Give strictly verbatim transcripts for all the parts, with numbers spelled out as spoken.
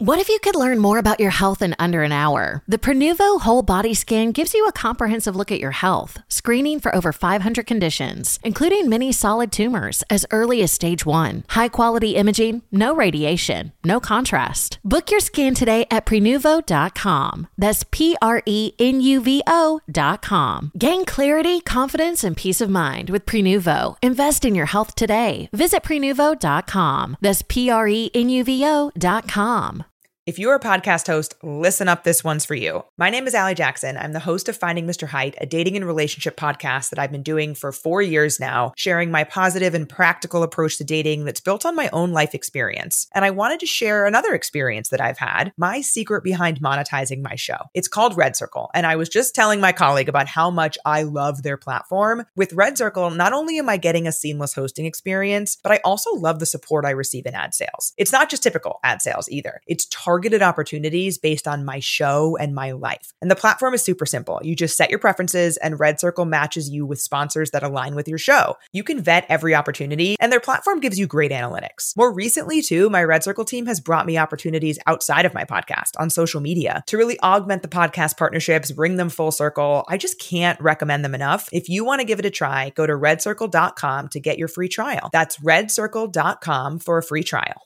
What if you could learn more about your health in under an hour? The Prenuvo Whole Body Scan gives you a comprehensive look at your health, screening for over five hundred conditions, including many solid tumors as early as stage one. High-quality imaging, no radiation, no contrast. Book your scan today at Prenuvo dot com. That's P R E N U V O dot com. Gain clarity, confidence, and peace of mind with Prenuvo. Invest in your health today. Visit Prenuvo dot com. That's P R E N U V O dot com. If you're a podcast host, listen up, this one's for you. My name is Allie Jackson. I'm the host of Finding Mister Height, a dating and relationship podcast that I've been doing for four years now, sharing my positive and practical approach to dating that's built on my own life experience. And I wanted to share another experience that I've had, my secret behind monetizing my show. It's called Red Circle, and I was just telling my colleague about how much I love their platform. With Red Circle, not only am I getting a seamless hosting experience, but I also love the support I receive in ad sales. It's not just typical ad sales either. It's targeted targeted opportunities based on my show and my life. And the platform is super simple. You just set your preferences and Red Circle matches you with sponsors that align with your show. You can vet every opportunity and their platform gives you great analytics. More recently too, my Red Circle team has brought me opportunities outside of my podcast on social media to really augment the podcast partnerships, bring them full circle. I just can't recommend them enough. If you want to give it a try, go to red circle dot com to get your free trial. That's red circle dot com for a free trial.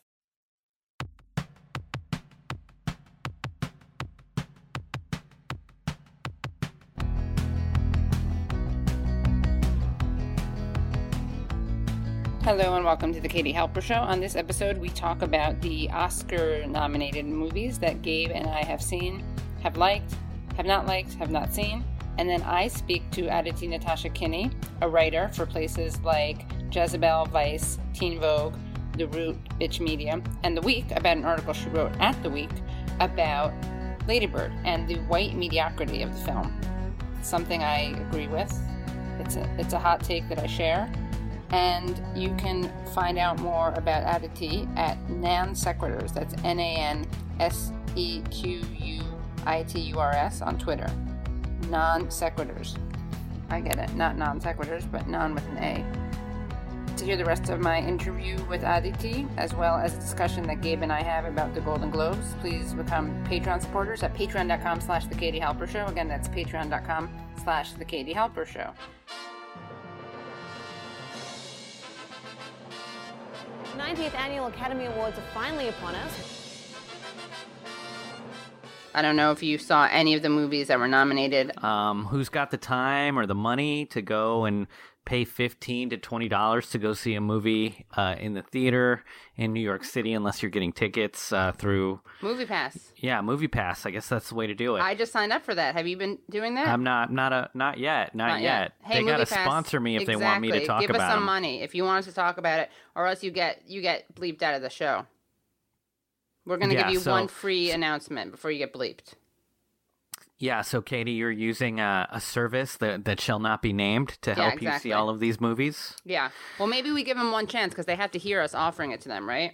Hello and welcome to the Katie Halper Show. On this episode, we talk about the Oscar-nominated movies that Gabe and I have seen, have liked, have not liked, have not seen. And then I speak to Aditi Natasha Kinney, a writer for places like Jezebel, Vice, Teen Vogue, The Root, Bitch Media, and The Week, about an article she wrote at The Week about Lady Bird and the white mediocrity of the film. It's something I agree with. It's a, it's a hot take that I share. And you can find out more about Aditi at Nan Sequiturs. That's N A N S E Q U I T U R S on Twitter. Non Sequiturs. I get it. Not non sequiturs, but non with an A. To hear the rest of my interview with Aditi, as well as a discussion that Gabe and I have about the Golden Globes, please become Patreon supporters at patreon dot com slash the Katie Halper Show. Again, that's patreon dot com slash the Katie Halper Show. ninetieth Annual Academy Awards are finally upon us. I don't know if you saw any of the movies that were nominated. Um, who's got the time or the money to go and pay fifteen to twenty dollars to go see a movie uh, in the theater in New York City, unless you're getting tickets uh, through Movie Pass. Yeah, Movie Pass. I guess that's the way to do it. I just signed up for that. Have you been doing that? I'm not, not a, not yet, not, Not yet. yet. Hey, they gotta Movie Pass, sponsor me if exactly. they want me to talk Give about us some them. money if you want us to talk about it, or else you get you get bleeped out of the show. We're gonna Yeah, give you so- one free announcement before you get bleeped. Yeah, so Katie, you're using a, a service that, that shall not be named to Yeah, help you exactly. see all of these movies. Yeah. Well, maybe we give them one chance because they have to hear us offering it to them, right?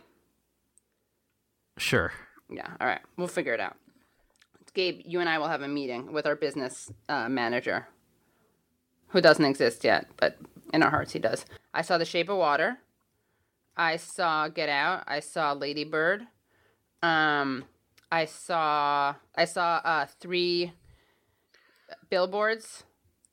Sure. Yeah. All right. We'll figure it out. Gabe, you and I will have a meeting with our business uh, manager, who doesn't exist yet, but in our hearts he does. I saw The Shape of Water. I saw Get Out. I saw Lady Bird. Um, I saw I saw uh, three billboards.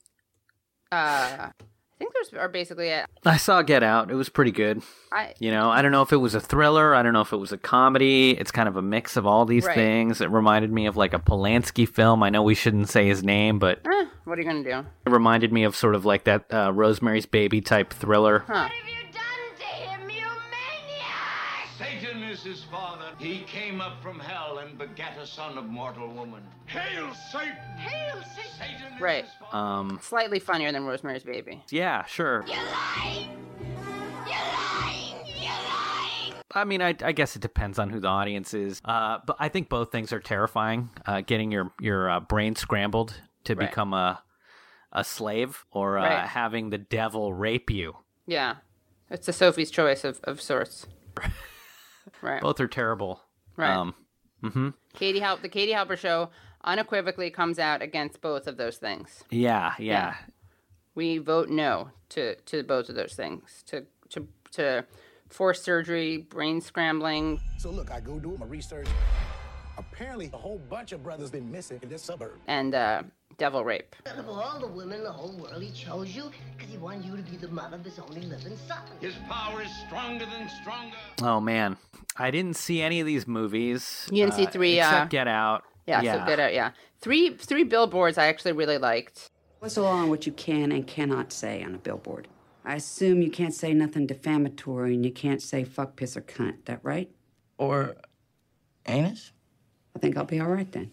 Uh, I think those are basically it. I saw Get Out. It was pretty good. I You know, I don't know if it was a thriller. I don't know if it was a comedy. It's kind of a mix of all these Right. things. It reminded me of like a Polanski film. I know we shouldn't say his name, but eh, what are you gonna do? it reminded me of sort of like that uh, Rosemary's Baby type thriller. Huh? What have you done to him, you maniac? Satan is his father. He came up from hell and begat a son of mortal woman. Hail Satan! Hail Satan! Satan is Right. his father. Um, Slightly funnier than Rosemary's Baby. yeah, sure. You're lying! You're lying! You're lying! I mean, I, I guess it depends on who the audience is. Uh, but I think both things are terrifying. Uh, getting your your uh, brain scrambled to Right. become a a slave, or uh, Right. having the devil rape you. Yeah. It's a Sophie's Choice of, of sorts. Right. Both are terrible. Right. Um, mm-hmm. Katie Halp, the Katie Halper Show unequivocally comes out against both of those things. Yeah, yeah. Yeah. We vote no to, to both of those things. To to to forced surgery, brain scrambling. So look, I go do my research. Apparently, a whole bunch of brothers been missing in this suburb. And uh, Devil Rape. Out of all the women in the whole world, he chose you because he wanted you to be the mother of his only living son. His power is stronger than stronger. Oh, man. I didn't see any of these movies. You didn't uh, see three, except uh, Get Out. Yeah, yeah. so Get Out, yeah. Three, three billboards I actually really liked. What's the law on what you can and cannot say on a billboard? I assume you can't say nothing defamatory and you can't say fuck, piss, or cunt. That right? Or anus? I think I'll be all right then.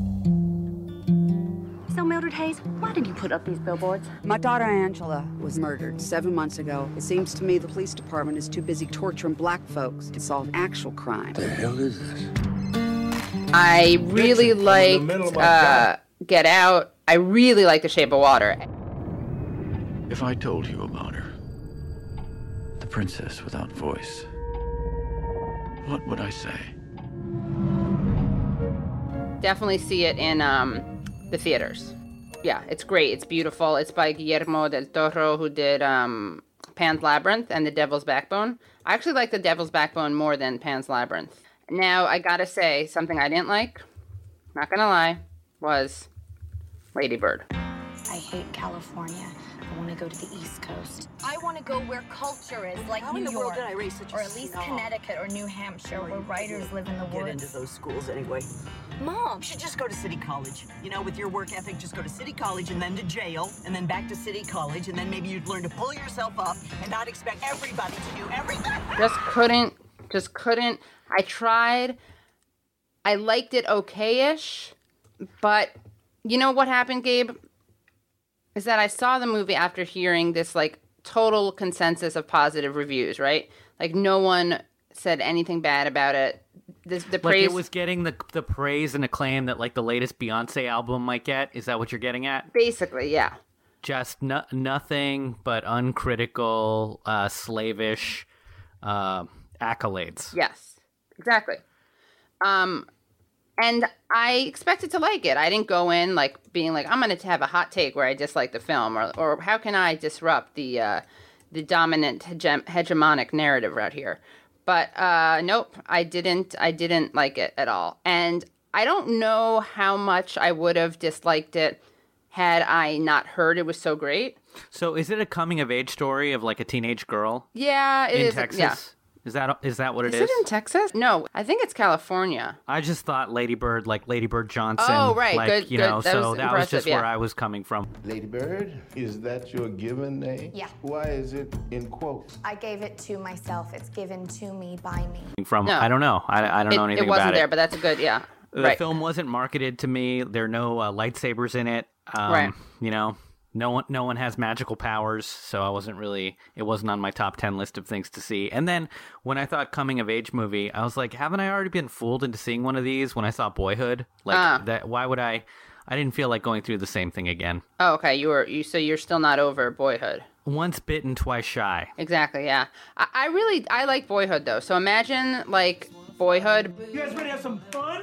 So, Mildred Hayes, why did you put up these billboards? My daughter Angela was murdered seven months ago. It seems to me the police department is too busy torturing black folks to solve actual crime. The hell is this? I really liked uh, Get Out. I really liked The Shape of Water. If I told you about her, the princess without voice, what would I say? Definitely see it in um, the theaters. Yeah, it's great. It's beautiful. It's by Guillermo del Toro, who did um, Pan's Labyrinth and The Devil's Backbone. I actually like The Devil's Backbone more than Pan's Labyrinth. Now, I gotta say, something I didn't like, not gonna lie, was Lady Bird. I hate California. I want to go to the East Coast. I want to go where culture is, like How New in the York, world did I raise such a or at least snob? Connecticut or New Hampshire, where writers live in the Get woods. into those schools anyway. Mom, You should just go to City College. You know, with your work ethic, just go to City College and then to jail, and then back to City College, and then maybe you'd learn to pull yourself up and not expect everybody to do everything. Just couldn't, just couldn't. I tried. I liked it okay-ish, but you know what happened, Gabe? Is that I saw the movie after hearing this, like, total consensus of positive reviews, right? Like, no one said anything bad about it. The, the Like praise it was getting the the praise and acclaim that like the latest Beyonce album might get. Is that what you're getting at? Basically, yeah. Just no, nothing but uncritical, uh, slavish uh, accolades. Yes, exactly. Um, and I expected to like it. I didn't go in like being like, I'm going to have a hot take where I dislike the film, or or how can I disrupt the uh, the dominant hege- hegemonic narrative right here. But uh, nope, I didn't. I didn't like it at all, and I don't know how much I would have disliked it had I not heard it was so great. So, is it a coming of age story of like a teenage girl? Yeah, it in is. Texas. Yeah. Is that is that what it is? Is it in Texas? No, I think it's California. I just thought Lady Bird, like Lady Bird Johnson. Oh, right. Like, good, you good. know, that so was that was just yeah. where I was coming from. Lady Bird, is that your given name? Yeah. Why is it in quotes? I gave it to myself. It's given to me by me. From No. I don't know. I, I don't It, know anything it wasn't about there, it. but that's a good, yeah. The right. film wasn't marketed to me. There are no uh, lightsabers in it. Um, Right. You know, no one no one has magical powers, so I wasn't really. It wasn't on my top ten list of things to see. And then when I thought coming of age movie, I was like, haven't I already been fooled into seeing one of these when I saw Boyhood? Like Ah. that. Why would I? I didn't feel like going through the same thing again. Oh, okay. You were you so you're still not over Boyhood. Once bitten, twice shy. Exactly, yeah. I, I really I like Boyhood though. So imagine like Boyhood, You guys ready to have some fun?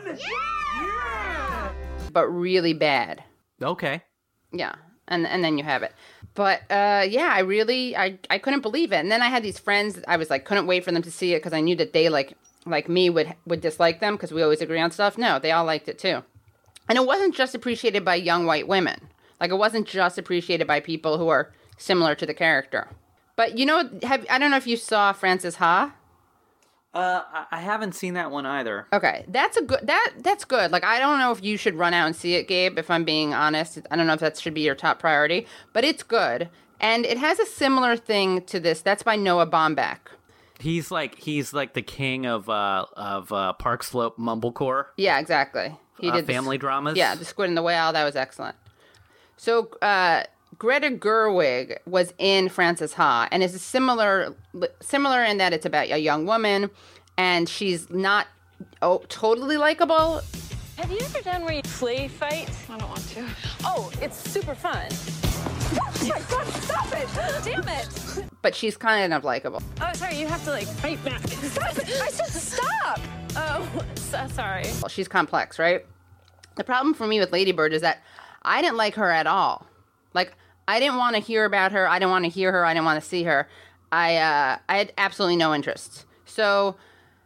Yeah! but really bad. Okay. Yeah. And and then you have it. But uh, yeah, I really I, I couldn't believe it. And then I had these friends. I was like couldn't wait for them to see it because I knew that they like like me would would dislike them because we always agree on stuff. No, they all liked it too. And it wasn't just appreciated by young white women. Like it wasn't just appreciated by people who are similar to the character. But you know, have I don't know if you saw Frances Ha. Uh, I- I haven't seen that one either. Okay, that's a good that that's good. Like I don't know if you should run out and see it, Gabe. If I'm being honest, I don't know if that should be your top priority, but it's good, and it has a similar thing to this. That's by Noah Baumbach. He's like he's like the king of uh of uh, Park Slope mumblecore. Yeah, exactly. He Uh, did the- family dramas? Yeah, The Squid and the Whale. That was excellent. So uh, Greta Gerwig was in Frances Ha, and is similar similar in that it's about a young woman, and she's not oh totally likable. Have you ever done where you play fight? I don't want to. Oh, it's super fun. Oh my God, stop it! Damn it! But she's kind of likable. Oh, sorry, you have to like fight back. Stop it! I said stop! Oh, so sorry. Well, she's complex, right? The problem for me with Lady Bird is that I didn't like her at all. Like, I didn't want to hear about her. I didn't want to hear her. I didn't want to see her. I uh, I had absolutely no interest. So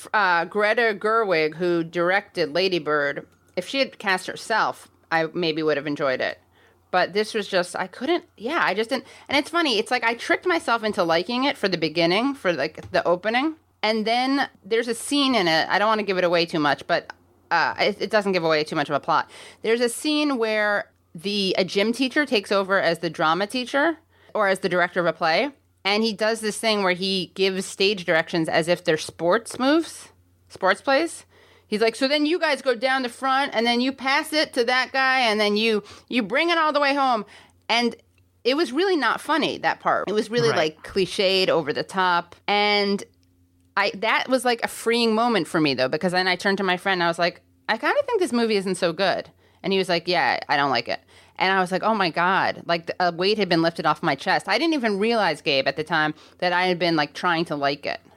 uh, Greta Gerwig, who directed Lady Bird, if she had cast herself, I maybe would have enjoyed it. But this was just, I couldn't, yeah, I just didn't. And it's funny, it's like I tricked myself into liking it for the beginning, for like the opening. And then there's a scene in it, I don't want to give it away too much, but uh, it, it doesn't give away too much of a plot. There's a scene where the a gym teacher takes over as the drama teacher or as the director of a play. And he does this thing where he gives stage directions as if they're sports moves, sports plays. He's like, so then you guys go down the front and then you pass it to that guy and then you you bring it all the way home. And it was really not funny, that part. It was really right. like cliched, over the top. And I that was like a freeing moment for me, though, because then I turned to my friend and I was like, I kind of think this movie isn't so good. And he was like, yeah, I don't like it. And I was like, oh, my God, like a weight had been lifted off my chest. I didn't even realize, Gabe, at the time that I had been like trying to like it.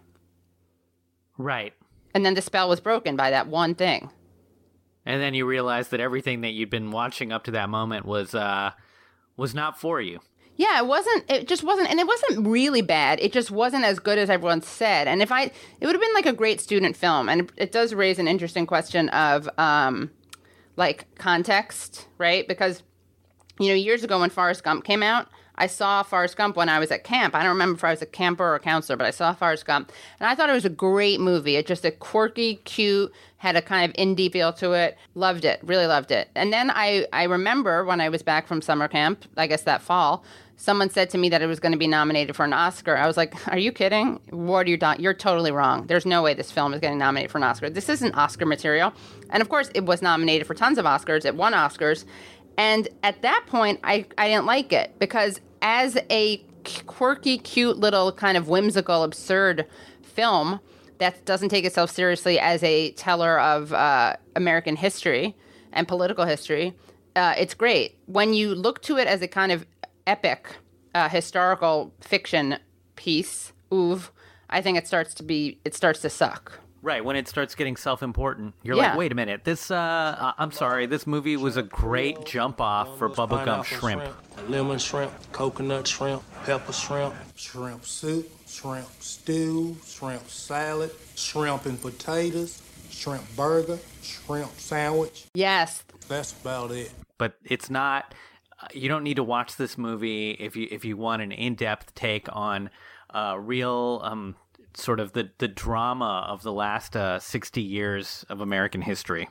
Right. And then the spell was broken by that one thing. And then you realized that everything that you'd been watching up to that moment was uh, was not for you. Yeah, it wasn't, it just wasn't, and it wasn't really bad. It just wasn't as good as everyone said. And if I, it would have been like a great student film. And it, it does raise an interesting question of um, like context, right? Because, you know, years ago when Forrest Gump came out, I saw Forrest Gump when I was at camp. I don't remember if I was a camper or a counselor, but I saw Forrest Gump. And I thought it was a great movie. It just a quirky, cute, had a kind of indie feel to it. Loved it. Really loved it. And then I, I remember when I was back from summer camp, I guess that fall, someone said to me that it was going to be nominated for an Oscar. I was like, are you kidding? What are you doing? You're totally wrong. There's no way this film is getting nominated for an Oscar. This isn't Oscar material. And of course, it was nominated for tons of Oscars. It won Oscars. And at that point, I, I didn't like it because as a quirky, cute little kind of whimsical, absurd film that doesn't take itself seriously as a teller of uh, American history and political history, uh, it's great. When you look to it as a kind of epic uh, historical fiction piece, oeuvre, I think it starts to be, it starts to suck. Right, when it starts getting self-important. You're Yeah. like, wait a minute, this, uh, I'm sorry, this movie was a great jump-off for bubblegum shrimp. Lemon shrimp, coconut shrimp, pepper shrimp, shrimp soup, shrimp stew, shrimp salad, shrimp and potatoes, shrimp burger, shrimp sandwich. Yes. That's about it. But it's not, you don't need to watch this movie if you if you want an in-depth take on uh, real... Um, sort of the, the drama of the last uh, sixty years of American history.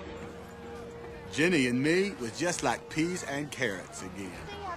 Jenny and me was just like peas and carrots again.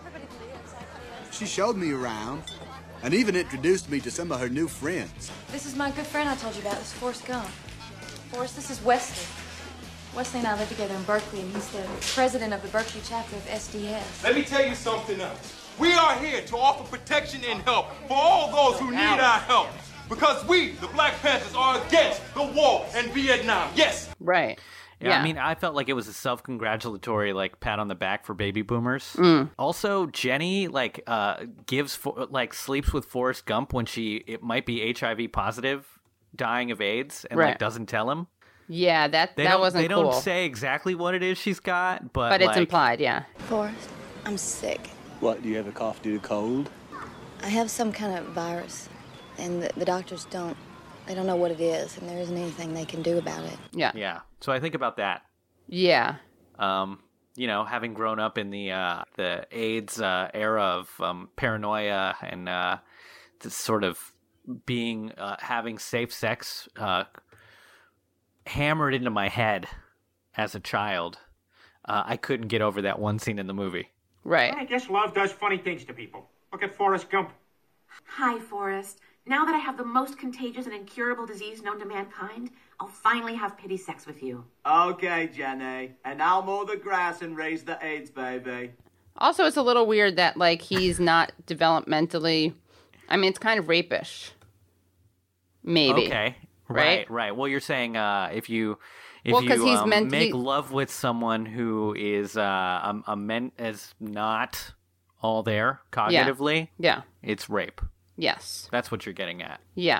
She showed me around and even introduced me to some of her new friends. This is my good friend I told you about. This is Forrest Gump. Forrest, this is Wesley. Wesley and I live together in Berkeley, and he's the president of the Berkeley chapter of S D S. Let me tell you something else. We are here to offer protection and help for all those who need our help. Because we, the Black Panthers, are against the war in Vietnam. Yes. Right. Yeah, Yeah. I mean, I felt like it was a self-congratulatory, like, pat on the back for baby boomers. Mm. Also, Jenny, like, uh, gives, for, like, sleeps with Forrest Gump when she, it might be H I V positive, dying of AIDS, and, Right. like, doesn't tell him. Yeah, that, They that don't, wasn't They cool. don't say exactly what it is she's got, but, but it's like, implied, yeah. Forrest, I'm sick. What, do you have a cough due to cold? I have some kind of virus, and the, the doctors don't, they don't know what it is, and there isn't anything they can do about it. Yeah. Yeah. So I think about that. Yeah. Um, you know, having grown up in the uh, the AIDS uh, era of um, paranoia and uh, this sort of being uh, having safe sex uh, hammered into my head as a child, uh, I couldn't get over that one scene in the movie. Right. I guess love does funny things to people. Look at Forrest Gump. Hi, Forrest. Now that I have the most contagious and incurable disease known to mankind, I'll finally have pity sex with you. Okay, Jenny. And I'll mow the grass and raise the AIDS baby. Also, it's a little weird that, like, he's not developmentally... I mean, it's kind of rapish. Maybe. Okay. Right? Right, right. Well, you're saying uh, if you if Well, 'cause you he's um, meant- make he- love with someone who is uh, a, a men is not all there cognitively, Yeah. it's rape. Yes. That's what you're getting at. Yeah.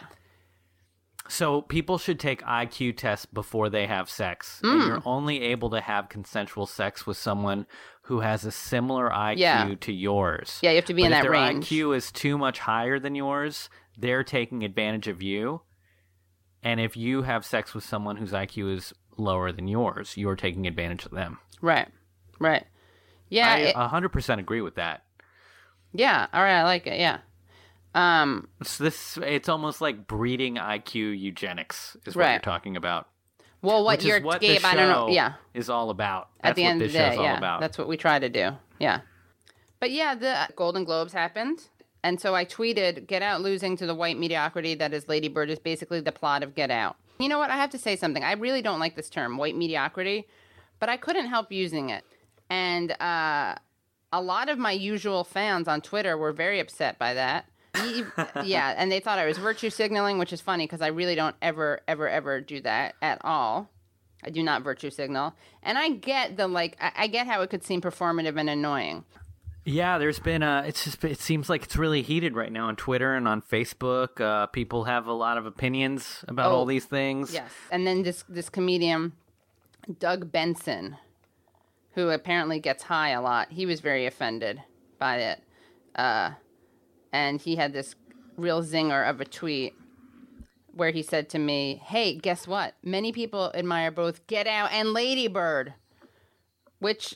So people should take I Q tests before they have sex. And Mm. you're only able to have consensual sex with someone who has a similar I Q Yeah. to yours. Yeah, you have to be But in if that their range. I Q is too much higher than yours, they're taking advantage of you. And if you have sex with someone whose I Q is lower than yours, you're taking advantage of them. Right. Right. Yeah. I it- one hundred percent agree with that. yeah. All right. I like it. Yeah. Um, It's this. It's almost like breeding I Q eugenics is what Right. you're talking about. well, what which you're, is what Gabe, the I don't know. show Yeah. is all about. That's At the what end this of the day, show's all yeah. about. That's what we try to do. Yeah. But yeah, the Golden Globes happened. And so I tweeted, Get Out losing to the white mediocrity that is Lady Bird is basically the plot of Get Out. You know what? I have to say something. I really don't like this term, white mediocrity, but I couldn't help using it. And uh, a lot of my usual fans on Twitter were very upset by that. E- yeah, and they thought I was virtue signaling, which is funny because I really don't ever, ever, ever do that at all. I do not virtue signal. And I get the, like, I, I get how it could seem performative and annoying. Yeah, there's been uh it's just it seems like it's really heated right now on Twitter and on Facebook. Uh, people have a lot of opinions about Oh, all these things. Yes. And then this this comedian, Doug Benson, who apparently gets high a lot, he was very offended by it. Uh, and he had this real zinger of a tweet where he said to me, hey, guess what? Many people admire both Get Out and Lady Bird, which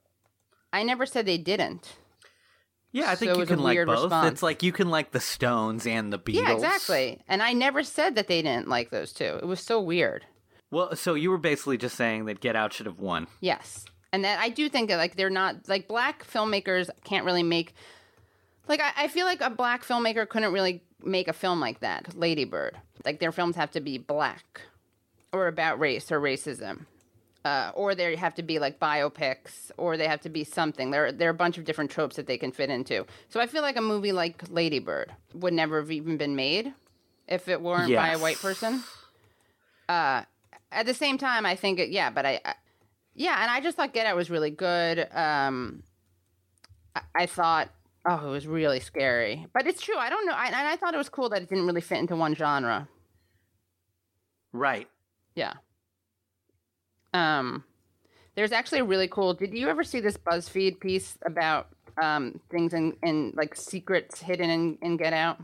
I never said they didn't. Yeah, I think So it you was a can like weird both. response. It's like you can like the Stones and the Beatles. Yeah, exactly. And I never said that they didn't like those two. It was so weird. Well, so you were basically just saying that Get Out should have won. Yes. And that I do think that, like, they're not, like, black filmmakers can't really make, like, I, I feel like a black filmmaker couldn't really make a film like that, Lady Bird. Like, their films have to be black or about race or racism. Uh, or they have to be, like, biopics, or they have to be something. There, there are a bunch of different tropes that they can fit into. So I feel like a movie like Lady Bird would never have even been made if it weren't by a Yes. white person. Uh, at the same time, I think, it, yeah, but I, I yeah, and I just thought Get Out was really good. Um, I, I thought, oh, it was really scary. But it's true. I don't know. I, and I thought it was cool that it didn't really fit into one genre. Right. Yeah. Um, there's actually a really cool. Did you ever see this BuzzFeed piece about um things in, in like secrets hidden in, in Get Out?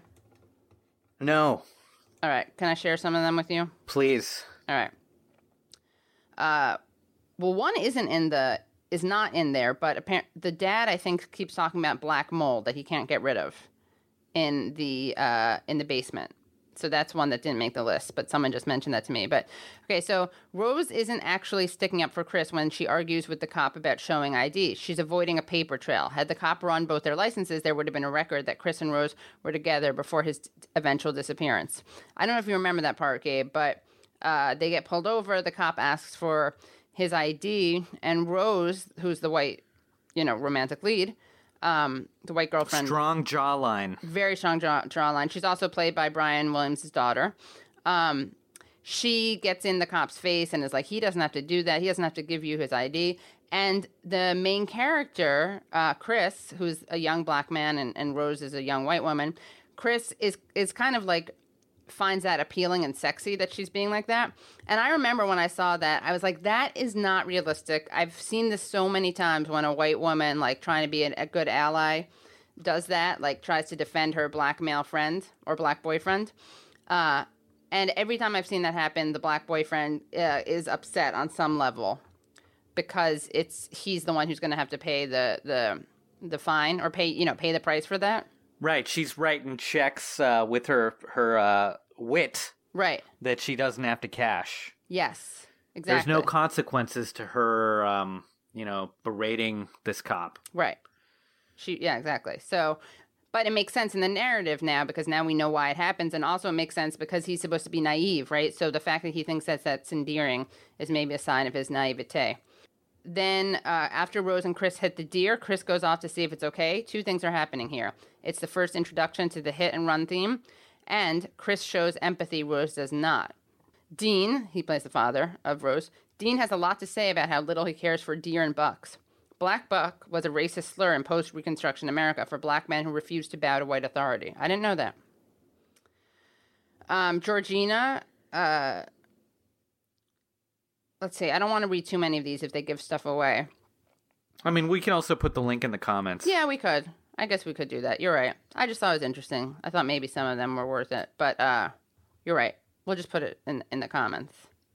No. All right. Can I share some of them with you? Please. All right. Uh, well, one isn't in the is not in there, but apparent the dad I think keeps talking about black mold that he can't get rid of in the uh in the basement. So that's one that didn't make the list, but someone just mentioned that to me. But okay, so Rose isn't actually sticking up for Chris when she argues with the cop about showing I D. She's avoiding a paper trail. Had the cop run both their licenses, there would have been a record that Chris and Rose were together before his t- eventual disappearance. I don't know if you remember that part, Gabe, but uh, they get pulled over. The cop asks for his I D, and Rose, who's the white, you know, romantic lead, um, the white girlfriend. Strong jawline. Very strong jaw, jawline. She's also played by Brian Williams' daughter. Um, she gets in the cop's face and is like, he doesn't have to do that. He doesn't have to give you his I D. And the main character, uh, Chris, who's a young black man and, and Rose is a young white woman, Chris is is kind of like finds that appealing and sexy that she's being like that. And I remember when I saw that, I was like, that is not realistic. I've seen this so many times when a white woman, like trying to be a, a good ally, does that, like tries to defend her black male friend or black boyfriend. Uh, and every time I've seen that happen, the black boyfriend uh, is upset on some level because it's he's the one who's going to have to pay the, the the fine or pay, you know, pay the price for that. Right, she's writing checks uh, with her her uh, wit. Right. That she doesn't have to cash. Yes, exactly. There's no consequences to her, um, you know, berating this cop. Right. She, yeah, exactly. So, but it makes sense in the narrative now because now we know why it happens, and also it makes sense because he's supposed to be naive, right? So the fact that he thinks that that's endearing is maybe a sign of his naivete. Then uh, after Rose and Chris hit the deer, Chris goes off to see if it's okay. Two things are happening here. It's the first introduction to the hit and run theme, and Chris shows empathy, Rose does not. Dean, he plays the father of Rose, Dean has a lot to say about how little he cares for deer and bucks. Black buck was a racist slur in post-Reconstruction America for black men who refused to bow to white authority. I didn't know that. Um, Georgina, uh, let's see, I don't want to read too many of these if they give stuff away. I mean, we can also put the link in the comments. Yeah, we could. I guess we could do that. You're right. I just thought it was interesting. I thought maybe some of them were worth it. But uh, you're right. We'll just put it in in the comments.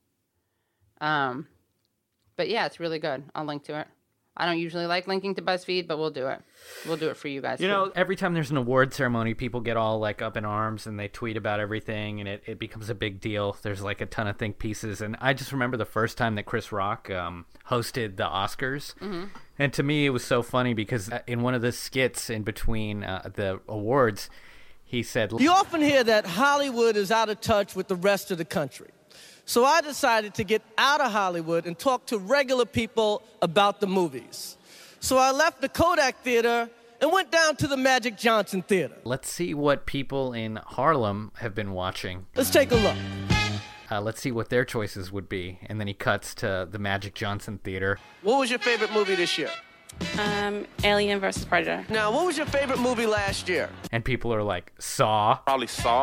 Um, but yeah, it's really good. I'll link to it. I don't usually like linking to BuzzFeed, but we'll do it. We'll do it for you guys. You too. know, every time there's an award ceremony, people get all like up in arms and they tweet about everything, and it, it becomes a big deal. There's like a ton of think pieces, and I just remember the first time that Chris Rock um, hosted the Oscars, Mm-hmm. and to me it was so funny because in one of the skits in between uh, the awards, he said, You often hear that Hollywood is out of touch with the rest of the country. So I decided to get out of Hollywood and talk to regular people about the movies. So I left the Kodak Theater and went down to the Magic Johnson Theater. let's see what people in Harlem have been watching. Let's take a look. Uh, let's see what their choices would be. And then he cuts to the Magic Johnson Theater. What was your favorite movie this year? Um, Alien versus Predator. Now, what was your favorite movie last year? And people are like, Saw. Probably Saw.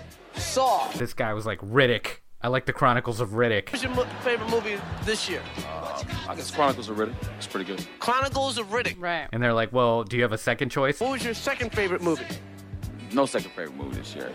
Saw. This guy was like, Riddick. I like the Chronicles of Riddick. What was your mo- favorite movie this year? Uh, I guess Chronicles of Riddick. It's pretty good. Chronicles of Riddick. Right. And they're like, well, do you have a second choice? What was your second favorite movie? No second favorite movie this year.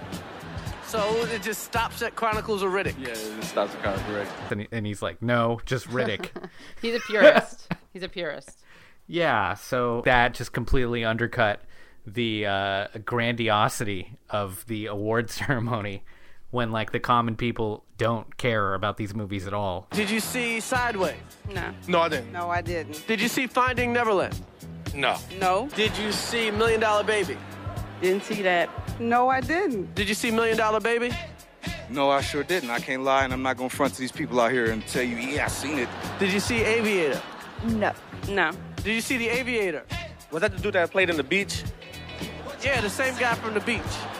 So it just stops at Chronicles of Riddick. Yeah, it just stops at Chronicles of Riddick. And, he, and he's like, no, just Riddick. He's a purist. He's a purist. Yeah, so that just completely undercut the uh, grandiosity of the award ceremony when, like, the common people don't care about these movies at all. Did you see Sideways? No. No, I didn't. No, I didn't. Did you see Finding Neverland? No. No. Did you see Million Dollar Baby? Didn't see that. No, I didn't. Did you see Million Dollar Baby? No, I sure didn't. I can't lie, and I'm not going to front to these people out here and tell you, yeah, I seen it. Did you see Aviator? No. No. Did you see The Aviator? Was that the dude that played in the beach? Yeah, the same guy from the beach.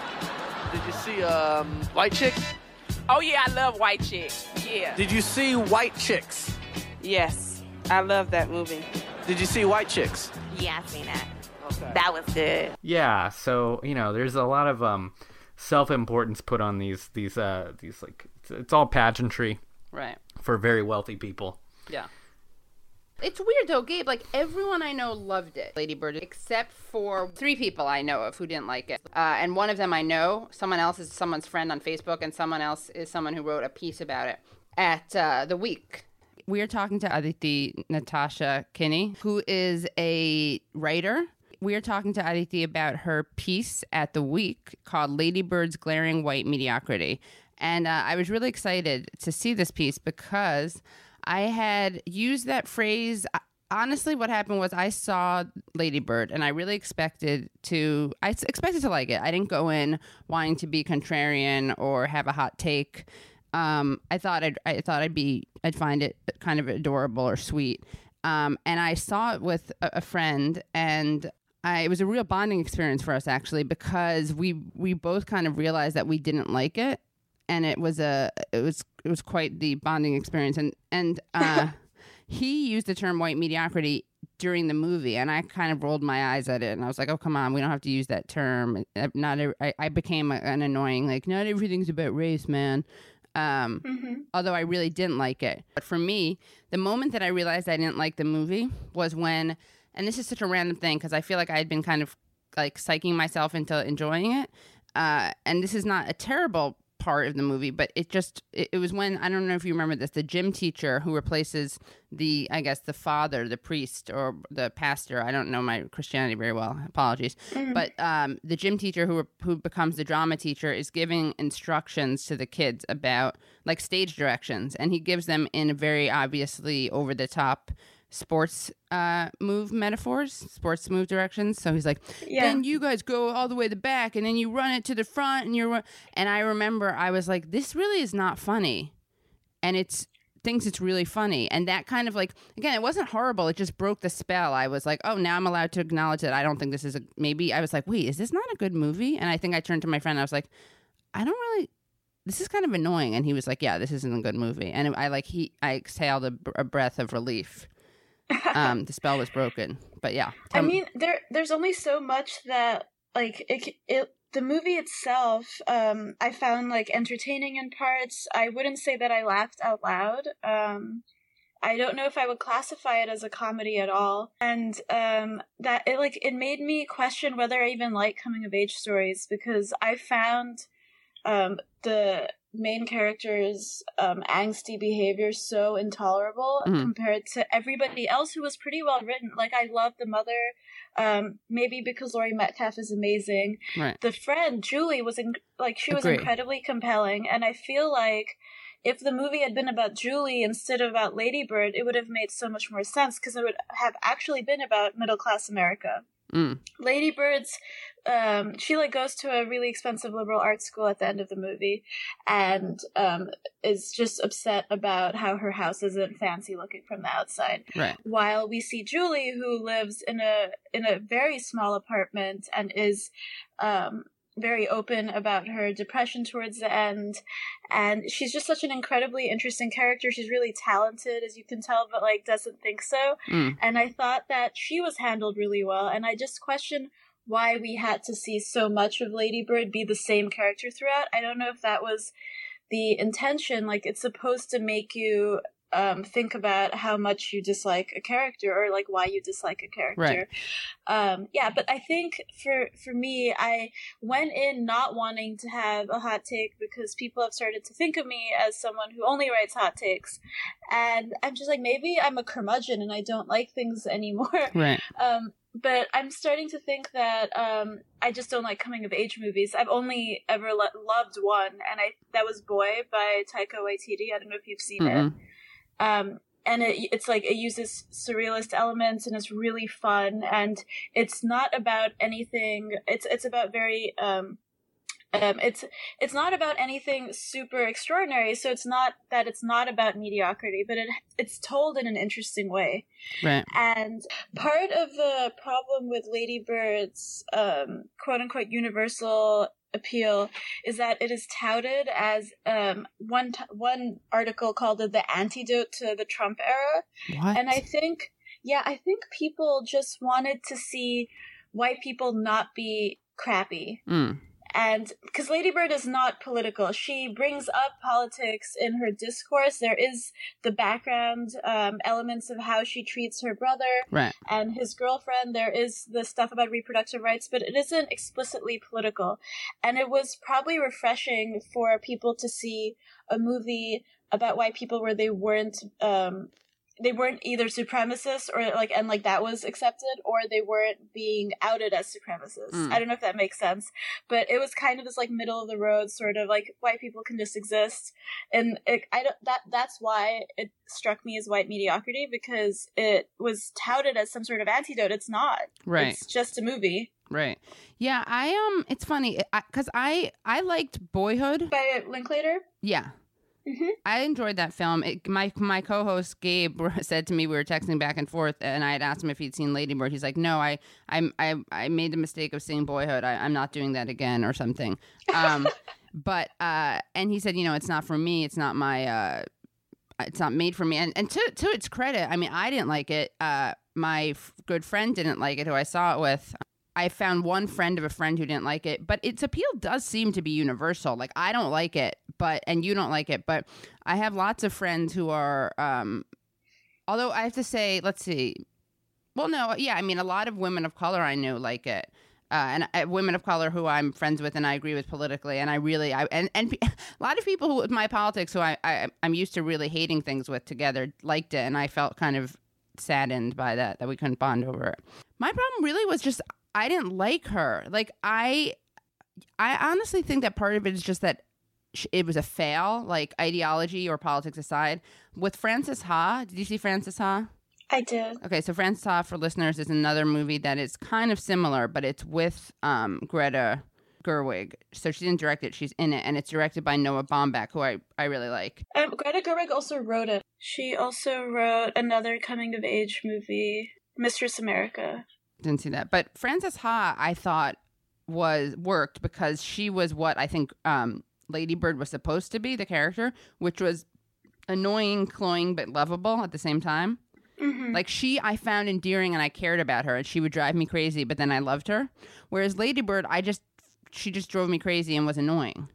Did you see um, White Chicks? Oh, yeah, I love White Chicks. Yeah. Did you see White Chicks? Yes. I love that movie. Did you see White Chicks? Yeah, I seen that. Okay. That was good. Yeah, so, you know, there's a lot of um, self-importance put on these, these, uh, these like, it's, it's all pageantry. Right. For very wealthy people. Yeah. It's weird though, Gabe. Like everyone I know loved it, Lady Bird, except for three people I know of who didn't like it. Uh, and one of them I know. Someone else is someone's friend on Facebook, and someone else is someone who wrote a piece about it at uh, The Week. We are talking to Aditi Natasha Kinney, who is a writer. We are talking to Aditi about her piece at The Week called Lady Bird's Glaring White Mediocrity. And uh, I was really excited to see this piece because I had used that phrase. Honestly, what happened was I saw Lady Bird and I really expected to, I expected to like it. I didn't go in wanting to be contrarian or have a hot take. Um, I thought I'd, I thought I'd be, I'd find it kind of adorable or sweet. Um, and I saw it with a, a friend, and I, it was a real bonding experience for us actually, because we, we both kind of realized that we didn't like it. And it was a, it was, it was quite the bonding experience. And, and, uh, he used the term white mediocrity during the movie, and I kind of rolled my eyes at it, and I was like, oh, come on, we don't have to use that term. Not, every, I, I became a, an annoying, like, not everything's about race, man. Um, mm-hmm. Although I really didn't like it. But for me, the moment that I realized I didn't like the movie was when, and this is such a random thing, because I feel like I had been kind of, like, psyching myself into enjoying it. Uh, and this is not a terrible part of the movie, but it just it, it was when, I don't know if you remember this, the gym teacher who replaces the, I guess, the father, the priest, or the pastor. I don't know my Christianity very well, apologies. Mm-hmm. But um, the gym teacher who who becomes the drama teacher is giving instructions to the kids about, like, stage directions, and he gives them in a very obviously over the top sports uh move metaphors, sports move directions. So he's like, yeah, then you guys go all the way to the back, and then you run it to the front, and you're and I remember I was like, this really is not funny, and it's thinks it's really funny. And that kind of, like, again, it wasn't horrible, it just broke the spell. I was like, oh, now I'm allowed to acknowledge that I don't think this is a, maybe I was like, wait, is this not a good movie? And I think I turned to my friend and I was like, I don't really, this is kind of annoying. And he was like, yeah, this isn't a good movie. And I like he I exhaled a, a breath of relief. um the spell was broken. But yeah, I mean, there there's only so much that, like, it, it the movie itself um I found, like, entertaining in parts. I wouldn't say that I laughed out loud. um I don't know if I would classify it as a comedy at all. And um that it like it made me question whether I even like coming of age stories, because I found um the main character's um, angsty behavior so intolerable Mhm. compared to everybody else who was pretty well written. Like, I love the mother, um, maybe because Laurie Metcalf is amazing. Right. The friend, Julie, was in, like, she was Agree. incredibly compelling, and I feel like if the movie had been about Julie instead of about Lady Bird, it would have made so much more sense, because it would have actually been about middle-class America. Mm. Lady Bird's, um, she like goes to a really expensive liberal arts school at the end of the movie, and um, is just upset about how her house isn't fancy looking from the outside. Right. While we see Julie, who lives in a in a very small apartment and is um, very open about her depression towards the end, and she's just such an incredibly interesting character. She's really talented, as you can tell, but like doesn't think so. Mm. And I thought that she was handled really well, and I just question why we had to see so much of Lady Bird be the same character throughout. I don't know if that was the intention. Like, it's supposed to make you um, think about how much you dislike a character, or like why you dislike a character. Right. Um, yeah, but I think for for me, I went in not wanting to have a hot take, because people have started to think of me as someone who only writes hot takes, and I'm just like, maybe I'm a curmudgeon and I don't like things anymore. Right. Um, but I'm starting to think that um, I just don't like coming of age movies. I've only ever lo- loved one, and I that was Boy by Taika Waititi. I don't know if you've seen Mm-mm. it. Um, and it, it's like it uses surrealist elements, and it's really fun, and it's not about anything. It's it's about very um, um, it's it's not about anything super extraordinary. So it's not that it's not about mediocrity, but it it's told in an interesting way. Right. And part of the problem with Lady Bird's um, quote unquote universal appeal is that it is touted as um, one t- one article called it the antidote to the Trump era. What? And I think, yeah, I think people just wanted to see white people not be crappy. Mm. And because Lady Bird is not political, she brings up politics in her discourse. There is the background um, elements of how she treats her brother Right. and his girlfriend. There is the stuff about reproductive rights, but it isn't explicitly political. And it was probably refreshing for people to see a movie about white people where they weren't um, they weren't either supremacists or like and like that was accepted, or they weren't being outed as supremacists. Mm. I don't know if that makes sense, but it was kind of this like middle of the road sort of like white people can just exist, and it, I don't that that's why it struck me as white mediocrity, because it was touted as some sort of antidote. It's not. Right. It's just a movie. Right. Yeah. I um. It's funny because I, I I liked Boyhood by Linklater. Yeah. Mm-hmm. I enjoyed that film. It, my my co-host Gabe said to me, we were texting back and forth, and I had asked him if he'd seen Lady Bird. He's like, no, I I I, I made the mistake of seeing Boyhood. I, I'm not doing that again or something. Um, but uh, and he said, you know, it's not for me. It's not my. Uh, it's not made for me. And and to to its credit, I mean, I didn't like it. Uh, my f- good friend didn't like it, who I saw it with. I found one friend of a friend who didn't like it, but its appeal does seem to be universal. Like, I don't like it, but and you don't like it, but I have lots of friends who are, um, although I have to say, let's see. Well, no, yeah, I mean, a lot of women of color I knew like it. Uh, and uh, women of color who I'm friends with and I agree with politically, and I really, I and, and a lot of people who with my politics who I, I I'm used to really hating things with together liked it, and I felt kind of saddened by that that we couldn't bond over it. My problem really was just I didn't like her. Like I, I honestly think that part of it is just that sh- it was a fail, like ideology or politics aside. With Frances Ha, did you see Frances Ha? I did. Okay, so Frances Ha, for listeners, is another movie that is kind of similar, but it's with um, Greta Gerwig. So she didn't direct it; she's in it, and it's directed by Noah Baumbach, who I, I really like. Um, Greta Gerwig also wrote it. She also wrote another coming of age movie, Mistress America. Didn't see that, but Frances Ha, I thought was worked because she was what I think um, Lady Bird was supposed to be, the character, which was annoying, cloying, but lovable at the same time. Mm-hmm. Like she, I found endearing and I cared about her, and she would drive me crazy, but then I loved her. Whereas Lady Bird, I just, she just drove me crazy and was annoying.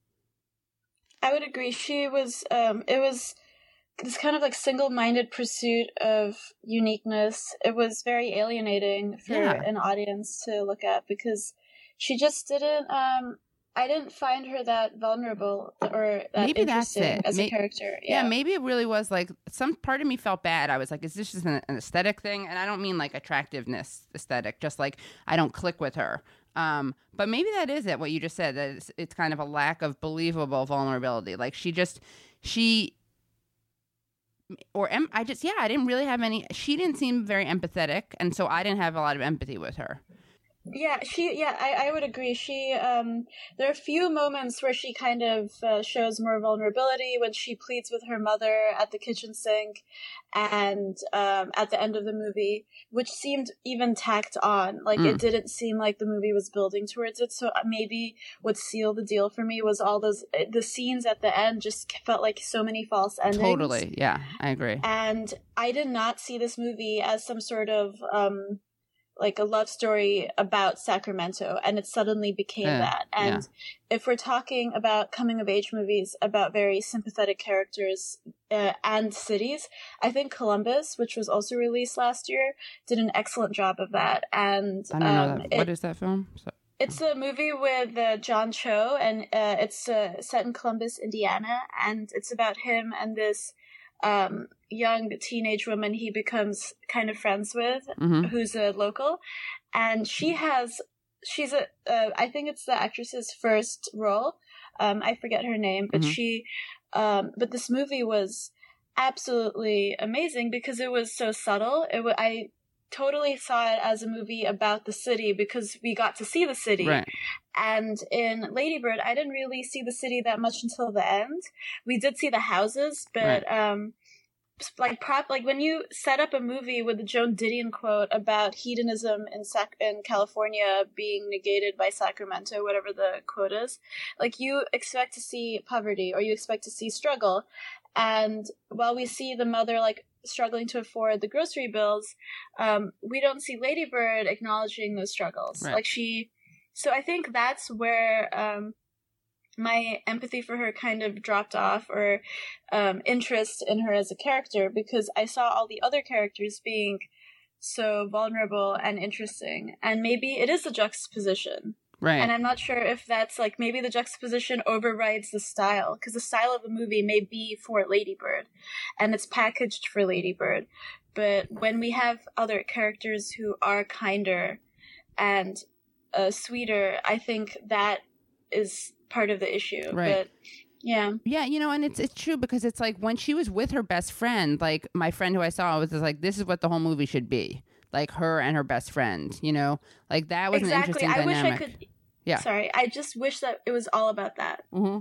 I would agree. She was, um, it was this kind of like single-minded pursuit of uniqueness. It was very alienating for Yeah. an audience to look at because she just didn't, um, I didn't find her that vulnerable or that Maybe that's interesting it. as May- a character. Yeah. Yeah. maybe it really was like some part of me felt bad. I was like, is this just an, an aesthetic thing? And I don't mean like attractiveness aesthetic, just like I don't click with her. Um, but maybe that is it, what you just said, that it's, it's kind of a lack of believable vulnerability. Like she just, she, or em- I just, yeah, I didn't really have any, she didn't seem very empathetic. And so I didn't have a lot of empathy with her. Yeah, she. Yeah, I, I would agree. She. Um, there are a few moments where she kind of uh, shows more vulnerability when she pleads with her mother at the kitchen sink, and um, at the end of the movie, which seemed even tacked on. Like Mm. it didn't seem like the movie was building towards it. So maybe what sealed the deal for me was all those the scenes at the end just felt like so many false endings. Totally. Yeah, I agree. And I did not see this movie as some sort of um, like a love story about Sacramento, and it suddenly became Yeah, that. And if we're talking about coming of age movies about very sympathetic characters uh, and cities, I think Columbus, which was also released last year, did an excellent job of that. And I don't know um, that. it- What is that film? So- it's a movie with uh, John Cho, and uh, it's uh, set in Columbus, Indiana, and it's about him and this um, young teenage woman he becomes kind of friends with, Mhm. who's a local, and she has, she's a, uh, I think it's the actress's first role. Um, I forget her name, but Mhm. she, um, but this movie was absolutely amazing because it was so subtle. It wa I totally saw it as a movie about the city because we got to see the city. Right. And in Lady Bird, I didn't really see the city that much until the end. We did see the houses, but um, like prop, like when you set up a movie with the Joan Didion quote about hedonism in Sac- in California being negated by Sacramento, whatever the quote is, like you expect to see poverty or you expect to see struggle. And while we see the mother like struggling to afford the grocery bills, um, we don't see Lady Bird acknowledging those struggles. Right. Like she, so I think that's where um, my empathy for her kind of dropped off, or um, interest in her as a character, because I saw all the other characters being so vulnerable and interesting. And maybe it is the juxtaposition. Right. And I'm not sure if that's like maybe the juxtaposition overrides the style, because the style of the movie may be for Lady Bird and it's packaged for Lady Bird. But when we have other characters who are kinder and uh, sweeter, I think that is part of the issue. Right. But yeah. Yeah, you know, and it's it's true because it's like when she was with her best friend, like my friend who I saw was just like, this is what the whole movie should be. Like her and her best friend, you know? Like that was Exactly. an interesting I dynamic. wish I could Yeah. Sorry, I just wish that it was all about that. Mm-hmm.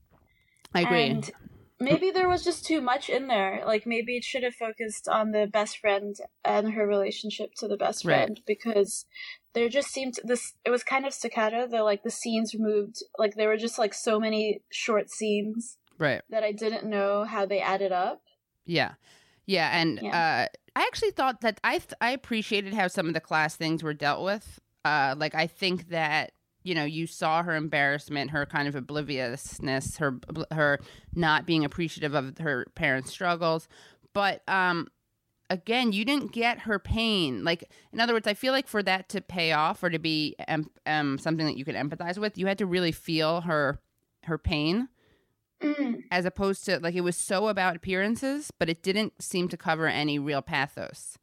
I agree. And maybe there was just too much in there. Like maybe it should have focused on the best friend and her relationship to the best Right. friend, because there just seemed to, this. It was kind of staccato. The like the scenes moved, like there were just like so many short scenes Right. that I didn't know how they added up. Yeah. Yeah, and Yeah. uh I actually thought that I th- I appreciated how some of the class things were dealt with. Uh like I think that, you know, you saw her embarrassment, her kind of obliviousness, her her not being appreciative of her parents' struggles, but um again, you didn't get her pain. Like, in other words, I feel like for that to pay off or to be um, um something that you could empathize with, you had to really feel her her pain. Mm. As opposed to, like, it was so about appearances, but it didn't seem to cover any real pathos.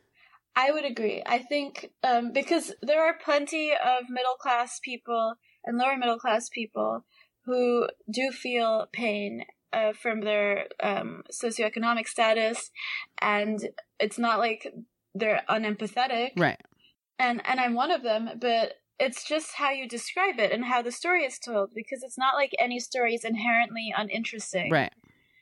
I would agree. I think um, because there are plenty of middle class people and lower middle class people who do feel pain uh, from their um, socioeconomic status, and it's not like they're unempathetic. Right. And and I'm one of them, but it's just how you describe it and how the story is told, because it's not like any story is inherently uninteresting. Right.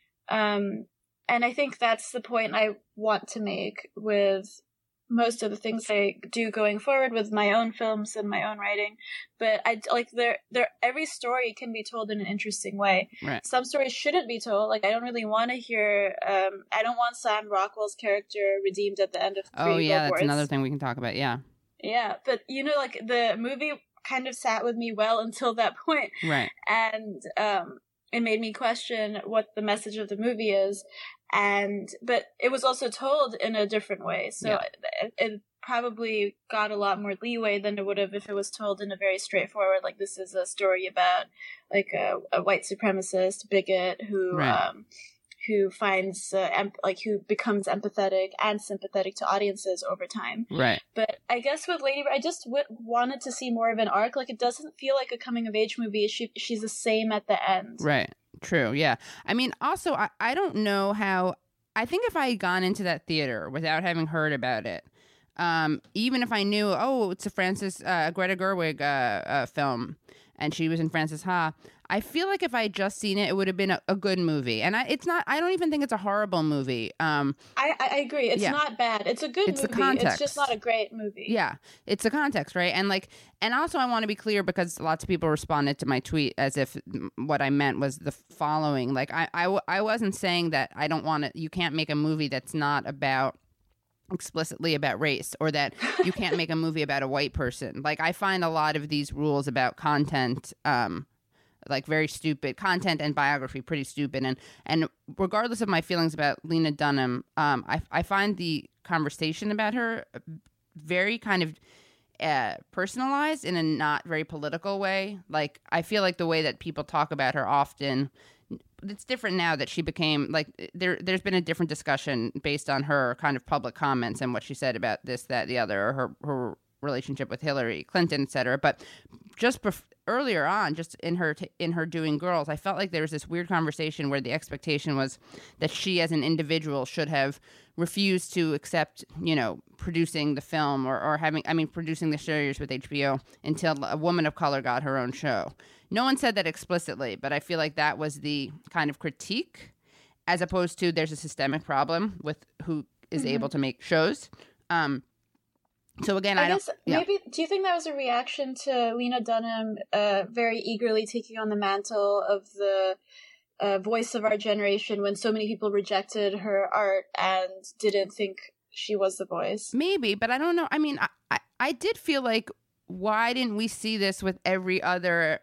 Um, and I think that's the point I want to make with most of the things I do going forward with my own films and my own writing. But I like there, there. Every story can be told in an interesting way. Right. Some stories shouldn't be told. Like I don't really want to hear. Um, I don't want Sam Rockwell's character redeemed at the end of Three Oh, yeah, Billboards. that's another thing we can talk about. Yeah. Yeah, but you know, like the movie kind of sat with me well until that point. Right. And um, it made me question what the message of the movie is. And but it was also told in a different way. So Yeah. it, it probably got a lot more leeway than it would have if it was told in a very straightforward, like, this is a story about like a, a white supremacist bigot who Right. um who finds uh, em- like who becomes empathetic and sympathetic to audiences over time. Right. But I guess with Lady Bird, I just w- wanted to see more of an arc. Like, it doesn't feel like a coming of age movie. She she's the same at the end. Right. True. Yeah. I mean, also, I, I don't know how. I think if I had gone into that theater without having heard about it, um, even if I knew, oh, it's a Frances uh, Greta Gerwig uh, uh, film, and she was in Frances Ha, I feel like if I had just seen it, it would have been a, a good movie. And I, it's not. I don't even think it's a horrible movie. Um, I, I agree. It's yeah. not bad. It's a good It's the movie. context. It's just not a great movie. Yeah, it's the context, right? And like, and also I want to be clear because lots of people responded to my tweet as if what I meant was the following. Like, I, I, w- I wasn't saying that I don't want to. You can't make a movie that's not about explicitly about race, or that you can't make a movie about a white person. Like, I find a lot of these rules about content, um, like very stupid content and biography, pretty stupid. And and regardless of my feelings about Lena Dunham, um, I I find the conversation about her very kind of uh, personalized in a not very political way. Like, I feel like the way that people talk about her often, it's different now that she became like there. There's been a different discussion based on her kind of public comments and what she said about this, that, the other, or her her relationship with Hillary Clinton, et cetera. But just bef- earlier on, just in her t- in her doing Girls, I felt like there was this weird conversation where the expectation was that she, as an individual, should have refused to accept, you know, producing the film or, or having, I mean, producing the series with H B O until a woman of color got her own show. No one said that explicitly, but I feel like that was the kind of critique, as opposed to there's a systemic problem with who is Mhm. able to make shows. Um, so again, I, I don't. guess Yeah. maybe. Do you think that was a reaction to Lena Dunham uh, very eagerly taking on the mantle of the uh, voice of our generation when so many people rejected her art and didn't think she was the voice? Maybe, but I don't know. I mean, I, I, I did feel like, why didn't we see this with every other?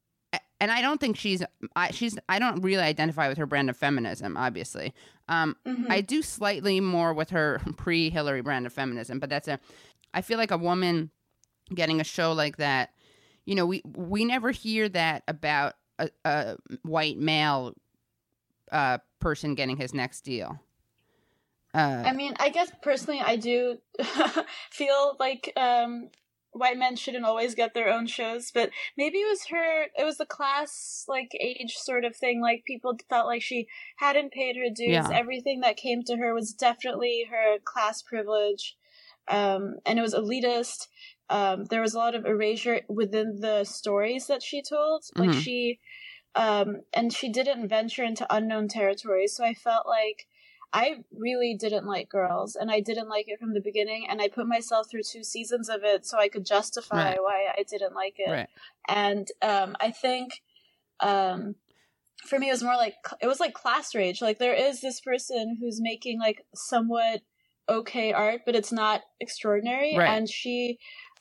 And I don't think she's, I, she's, I don't really identify with her brand of feminism, obviously. Um, Mhm. I do slightly more with her pre-Hillary brand of feminism, but that's a, I feel like a woman getting a show like that, you know, we, we never hear that about a, a white male uh, person getting his next deal. Uh, I mean, I guess personally, I do feel like um, white men shouldn't always get their own shows, but maybe it was her, it was the class, like, age sort of thing. Like, people felt like she hadn't paid her dues. Yeah. Everything that came to her was definitely her class privilege, um, and it was elitist. Um, there was a lot of erasure within the stories that she told. Like, Mhm. she, um, and she didn't venture into unknown territory, so I felt like I really didn't like Girls, and I didn't like it from the beginning, and I put myself through two seasons of it so I could justify Right. why I didn't like it. Right. And um, I think um, for me, it was more like, it was like class rage. Like, there is this person who's making, like, somewhat okay art, but it's not extraordinary, Right. and she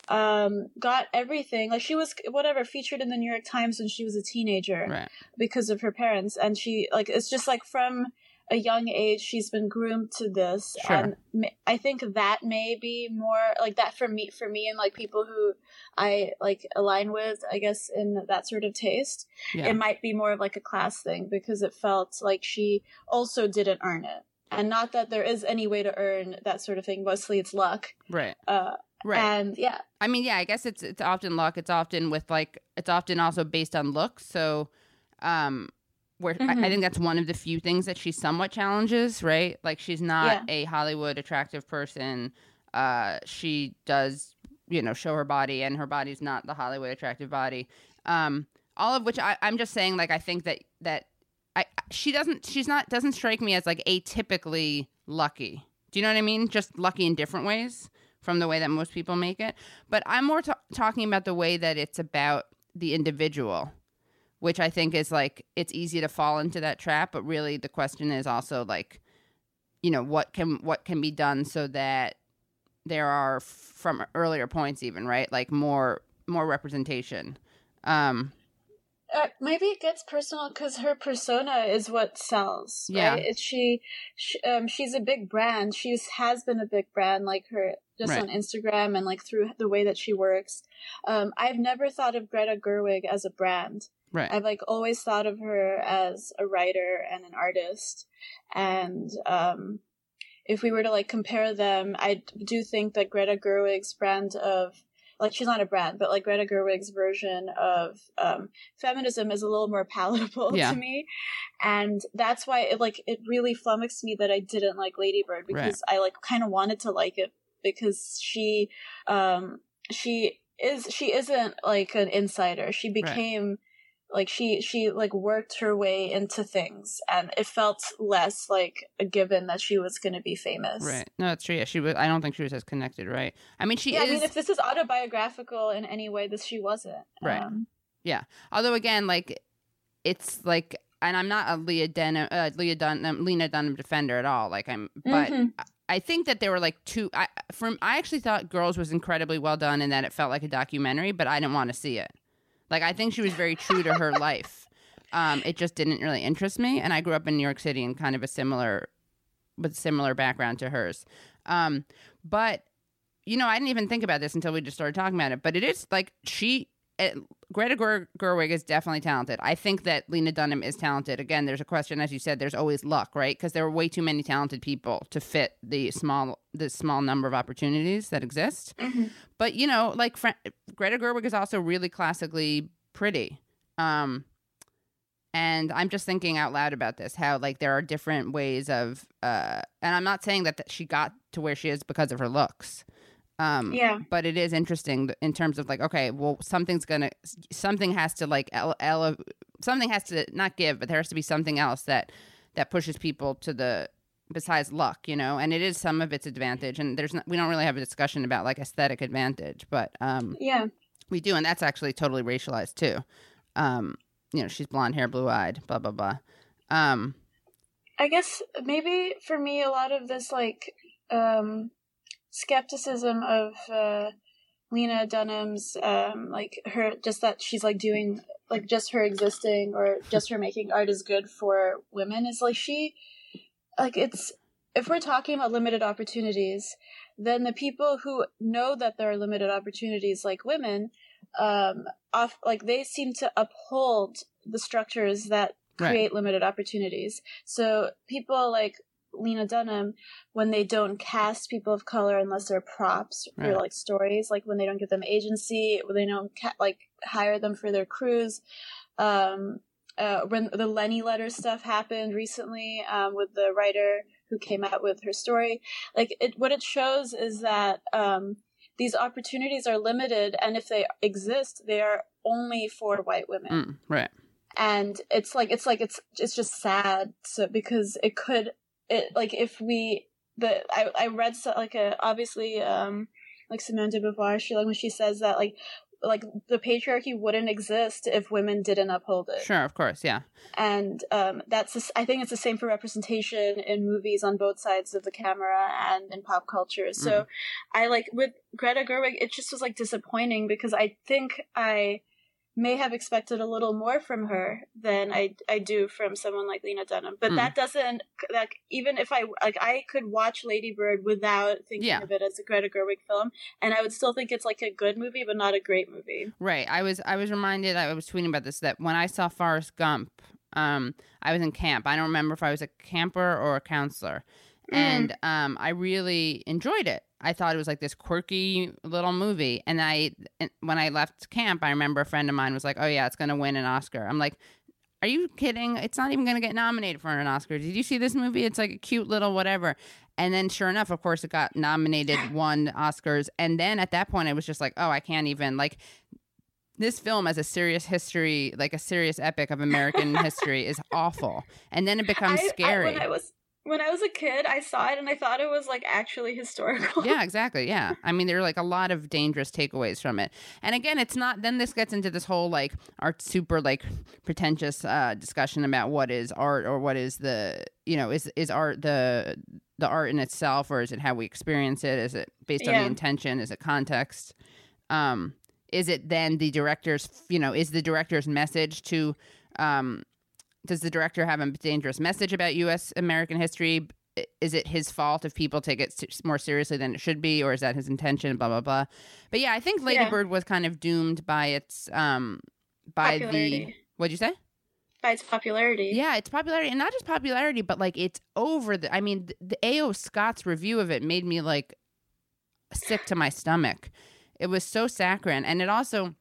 um, got everything. Like, she was, whatever, featured in the New York Times when she was a teenager Right. because of her parents, and she, like, it's just like from a young age she's been groomed to this. Sure. And ma- I think that may be more like that for me for me and like people who I like align with, I guess, in that sort of taste. Yeah. It might be more of like a class thing because it felt like she also didn't earn it, and not that there is any way to earn that sort of thing. Mostly it's luck. Right. Uh Right. And yeah, I mean, yeah, I guess it's it's often luck. It's often with like it's often also based on looks. So, um, where I, I Mhm. think that's one of the few things that she somewhat challenges, right? Like, she's not a Hollywood attractive person. Uh, she does, you know, show her body, and her body's not the Hollywood attractive body. Um, all of which I, I'm just saying, like, I think that that I she doesn't she's not doesn't strike me as like atypically lucky. Do you know what I mean? Just lucky in different ways from the way that most people make it. But I'm more ta- talking about the way that it's about the individual, which I think is like, it's easy to fall into that trap. But really the question is also like, you know, what can what can be done so that there are, from earlier points even, right, like more more representation. Um, Uh, maybe it gets personal because her persona is what sells. Yeah. Right? It's she, she, um, she's a big brand. She has been a big brand, like her just Right. on Instagram and like through the way that she works. Um, I've never thought of Greta Gerwig as a brand. Right. I've like always thought of her as a writer and an artist. And um, if we were to like compare them, I do think that Greta Gerwig's brand of like she's not a brand, but like Greta Gerwig's version of um, feminism is a little more palatable Yeah. to me, and that's why it like it really flummoxed me that I didn't like Lady Bird because I like kind of wanted to like it because she, um, she is she isn't like an insider. She became like she she like worked her way into things, and it felt less like a given that she was going to be famous. Right. No, that's true. Yeah, she was. I don't think she was as connected. Right. I mean, she yeah, is. I mean, if this is autobiographical in any way, this she wasn't. Right. Um, Yeah. Although again, like, it's like, and I'm not a Leah Dunham, uh, Leah Dunham, Lena Dunham defender at all. Like I'm, but Mhm. I- I think that there were like two. I from I actually thought Girls was incredibly well done and that it felt like a documentary, but I didn't want to see it. Like I think she was very true to her life. Um, it just didn't really interest me, and I grew up in New York City in kind of a similar, with similar background to hers. Um, but you know, I didn't even think about this until we just started talking about it. But it is like she. It, Greta Ger- Gerwig is definitely talented. I think that Lena Dunham is talented. Again, there's a question, as you said, there's always luck, right? Because there are way too many talented people to fit the small the small number of opportunities that exist. Mm-hmm. But, you know, like Fre- Greta Gerwig is also really classically pretty. Um, and I'm just thinking out loud about this, how like there are different ways of, uh, and I'm not saying that, that she got to where she is because of her looks. Um, Yeah. But it is interesting in terms of like, okay, well, something's gonna, something has to like, ele- ele- something has to not give, but there has to be something else that that pushes people to the besides luck, you know. And it is some of its advantage, and there's not, we don't really have a discussion about like aesthetic advantage, but um, Yeah. we do, and that's actually totally racialized too. Um, you know, she's blonde hair, blue eyed, blah blah blah. Um, I guess maybe for me, a lot of this like um, skepticism of uh, Lena Dunham's, um, like her, just that she's like doing, like just her existing or just her making art is good for women is like she, like it's, if we're talking about limited opportunities, then the people who know that there are limited opportunities, like women, um, off, like they seem to uphold the structures that Right. create limited opportunities. So people like Lena Dunham, when they don't cast people of color unless they're props for Right. like stories, like when they don't give them agency, when they don't ca- like hire them for their crews, um, uh, when the Lenny letter stuff happened recently, um, with the writer who came out with her story, like it, what it shows is that, um, these opportunities are limited, and if they exist, they are only for white women. mm, right. And it's like it's like it's it's just sad, so because it could it like if we the I I read so, like a obviously um like Simone de Beauvoir, she like when she says that like like the patriarchy wouldn't exist if women didn't uphold it. Sure, of course, yeah. And um, that's the- I think it's the same for representation in movies on both sides of the camera and in pop culture. So Mhm. I like with Greta Gerwig, it just was like disappointing because I think I may have expected a little more from her than I I do from someone like Lena Dunham. But Mm. that doesn't like even if I like I could watch Lady Bird without thinking Yeah. of it as a Greta Gerwig film, and I would still think it's like a good movie, but not a great movie. Right. I was I was reminded, I was tweeting about this, that when I saw Forrest Gump, um, I was in camp. I don't remember if I was a camper or a counselor. Mm. And um, I really enjoyed it. I thought it was like this quirky little movie. And I, and when I left camp, I remember a friend of mine was like, oh yeah, it's going to win an Oscar. I'm like, are you kidding? It's not even going to get nominated for an Oscar. Did you see this movie? It's like a cute little whatever. And then sure enough, of course, it got nominated, won Oscars. And then at that point, I was just like, oh, I can't even, like, this film as a serious history, like a serious epic of American history is awful. And then it becomes I- I- scary. when I was when I was a kid, I saw it and I thought it was like actually historical. Yeah, exactly. Yeah. I mean, there are like a lot of dangerous takeaways from it. And again, it's not, then this gets into this whole like art, super like pretentious uh, discussion about what is art or what is the, you know, is, is art the, the art in itself, or is it how we experience it? Is it based on Yeah. the intention? Is it context? Um, is it then the director's, you know, is the director's message to, um, does the director have a dangerous message about U S American history? Is it his fault if people take it more seriously than it should be, or is that his intention? Blah, blah, blah. But yeah, I think Lady Yeah. Bird was kind of doomed by its, um, by the, Popularity. what'd you say? By its popularity. Yeah, it's popularity, and not just popularity, but like it's over the. I mean, the, the A O Scott's review of it made me like sick to my stomach. It was so saccharine, and it also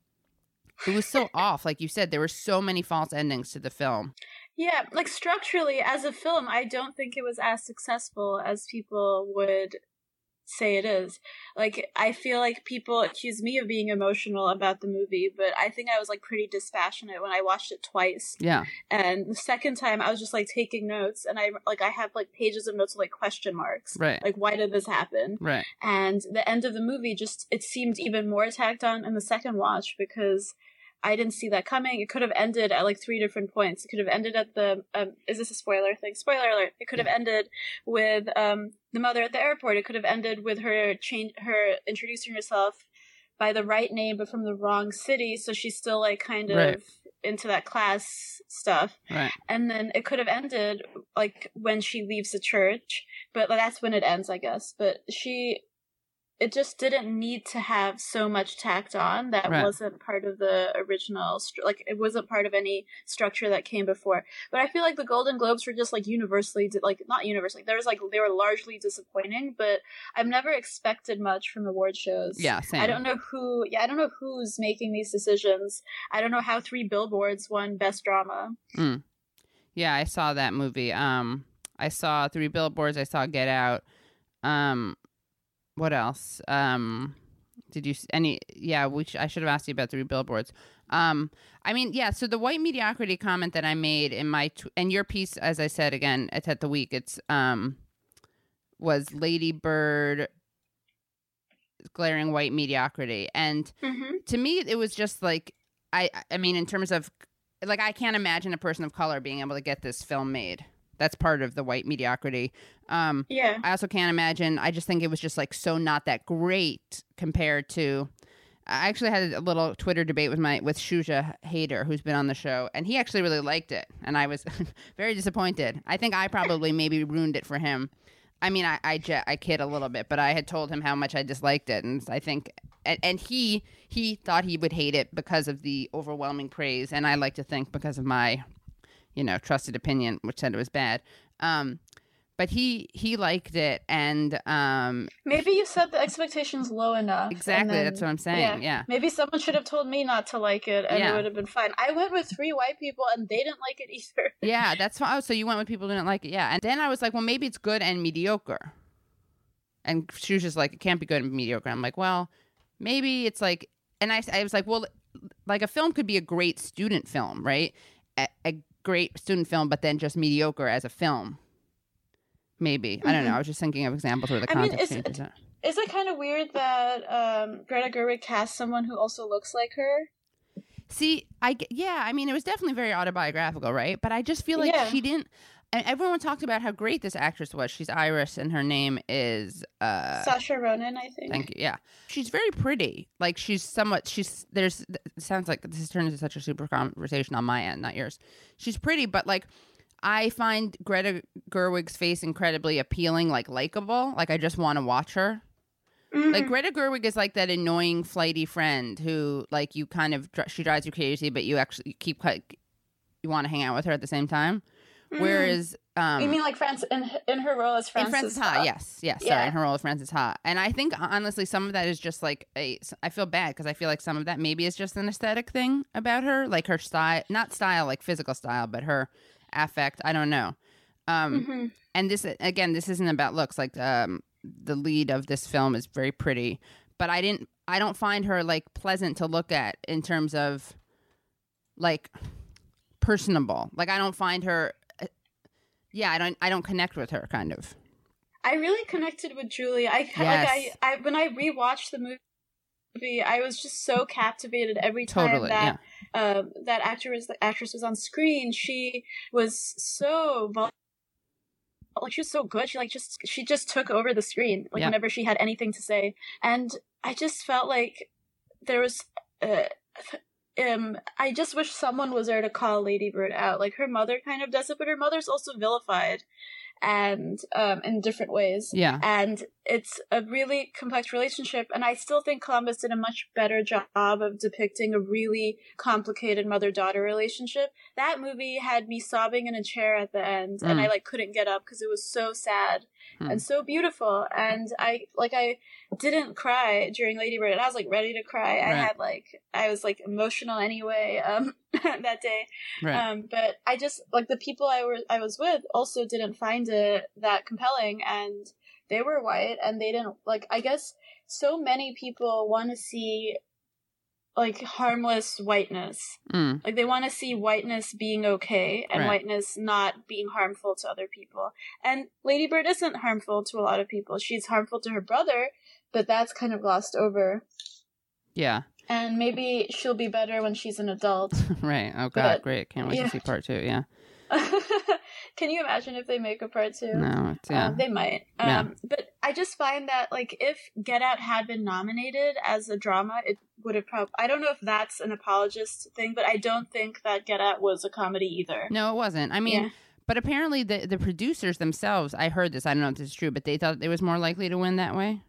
it was so off. Like you said, there were so many false endings to the film. Yeah, like structurally, as a film, I don't think it was as successful as people would say it is. Like, I feel like people accuse me of being emotional about the movie, but I think I was like pretty dispassionate when I watched it twice. Yeah. And the second time, I was just like taking notes, and I like I have like pages of notes with like question marks. Right. Like, why did this happen? Right. And the end of the movie just it seemed even more tacked on in the second watch because I didn't see that coming. It could have ended at like three different points. It could have ended at the, um, is this a spoiler thing? Spoiler alert. It could have ended with um, the mother at the airport. It could have ended with her change, her introducing herself by the right name but from the wrong city. So she's still like kind of Right. into that class stuff. Right. And then it could have ended like when she leaves the church, but that's when it ends, I guess. But she, it just didn't need to have so much tacked on that Right. wasn't part of the original, stru- like it wasn't part of any structure that came before. But I feel like the Golden Globes were just like universally, di- like not universally, there was like, they were largely disappointing, but I've never expected much from award shows. Yeah, same. I don't know who, yeah, I don't know who's making these decisions. I don't know how Three Billboards won Best Drama. Mm. Yeah, I saw that movie. Um, I saw Three Billboards. I saw Get Out. Um, what else? Um, did you s- any? Yeah, we sh- I should have asked you about Three Billboards. Um, I mean, yeah. So the white mediocrity comment that I made in my tw- and your piece, as I said again, it's at the week. It's um, was Lady Bird glaring white mediocrity, and Mhm. to me, it was just like I. I mean, in terms of like, I can't imagine a person of color being able to get this film made. That's part of the white mediocrity. Um, Yeah. I also can't imagine. I just think it was just like so not that great compared to. I actually had a little Twitter debate with my with Shuja Hader, who's been on the show, and he actually really liked it, and I was very disappointed. I think I probably maybe ruined it for him. I mean, I I, je- I kid a little bit, but I had told him how much I disliked it, and I think, and, and he he thought he would hate it because of the overwhelming praise, and I like to think because of my, you know, trusted opinion, which said it was bad. Um, but he he liked it, and um, Maybe you set the expectations low enough. and Exactly, then- that's what I'm saying, yeah. Maybe someone should have told me not to like it, and Yeah. it would have been fine. I went with three white people, and they didn't like it either. yeah, that's why. Oh, so you went with people who didn't like it, yeah. And then I was like, well, maybe it's good and mediocre. And she was just like, it can't be good and mediocre. I'm like, well, maybe it's like, and I, I was like, well, like a film could be a great student film, right? A, a great student film, but then just mediocre as a film. Maybe. I don't know. Mhm. I was just thinking of examples where the I mean, context it's- changes it. Is it kind of weird that um, Greta Gerwig cast someone who also looks like her? See, I g- yeah, I mean, it was definitely very autobiographical, right? But I just feel like Yeah. she didn't. And everyone talked about how great this actress was. She's Irish, and her name is uh, Saoirse Ronan, I think. Thank you. Yeah, she's very pretty. Like she's somewhat. She's there's. It sounds like this has turned into such a super conversation on my end, not yours. She's pretty, but like. I find Greta Gerwig's face incredibly appealing, like likable. Like I just want to watch her. Like Greta Gerwig is like that annoying flighty friend who, like, you kind of dr- she drives you crazy, but you actually you keep like you want to hang out with her at the same time. Mhm. Whereas, um, you mean like France in in her role as Frances? in Frances Ha, Ha? yes, yes, sorry, Yeah. in her role as Frances Ha, and I think honestly some of that is just like a. I feel bad because I feel like some of that maybe is just an aesthetic thing about her, like her style, not style like physical style, but her affect. I don't know. Um, Mhm. And this again, this isn't about looks. Like um, the lead of this film is very pretty, but I didn't. I don't find her like pleasant to look at in terms of like personable. Like I don't find her. uh, Yeah, I don't. I don't connect with her. Kind of. I really connected with Julie. I like Yes. I, I when I rewatched the movie, I was just so captivated every time Totally, that um, that actress the actress was on screen. She was so vul- like she was so good. She like just she just took over the screen like Yeah. whenever she had anything to say, and I just felt like there was uh, um, I just wish someone was there to call Lady Bird out. Like, her mother kind of does it, but her mother's also vilified, and um, in different ways. Yeah. And it's a really complex relationship, and I still think Columbus did a much better job of depicting a really complicated mother-daughter relationship. That movie had me sobbing in a chair at the end, mm. and I like couldn't get up because it was so sad mm. and so beautiful. And I like I didn't cry during Lady Bird, and I was like ready to cry. Right. I had like I was like emotional anyway um that day. Right. Um, but I just like the people I were I was with also didn't find it that compelling, and they were white, and they didn't like. I guess so many people want to see like harmless whiteness. Mm. Like they want to see whiteness being okay and right. whiteness not being harmful to other people. And Lady Bird isn't harmful to a lot of people. She's harmful to her brother, but that's kind of glossed over. Yeah. And maybe she'll be better when she's an adult. Right. Oh, God, but, great. Can't wait yeah. to see part two, yeah. Can you imagine if they make a part two? No, it's, yeah. Um, they might. Um, yeah. But I just find that, like, if Get Out had been nominated as a drama, it would have probably... I don't know if that's an apologist thing, but I don't think that Get Out was a comedy either. No, it wasn't. I mean... Yeah. But apparently the, the producers themselves, I heard this, I don't know if this is true, but they thought it was more likely to win that way?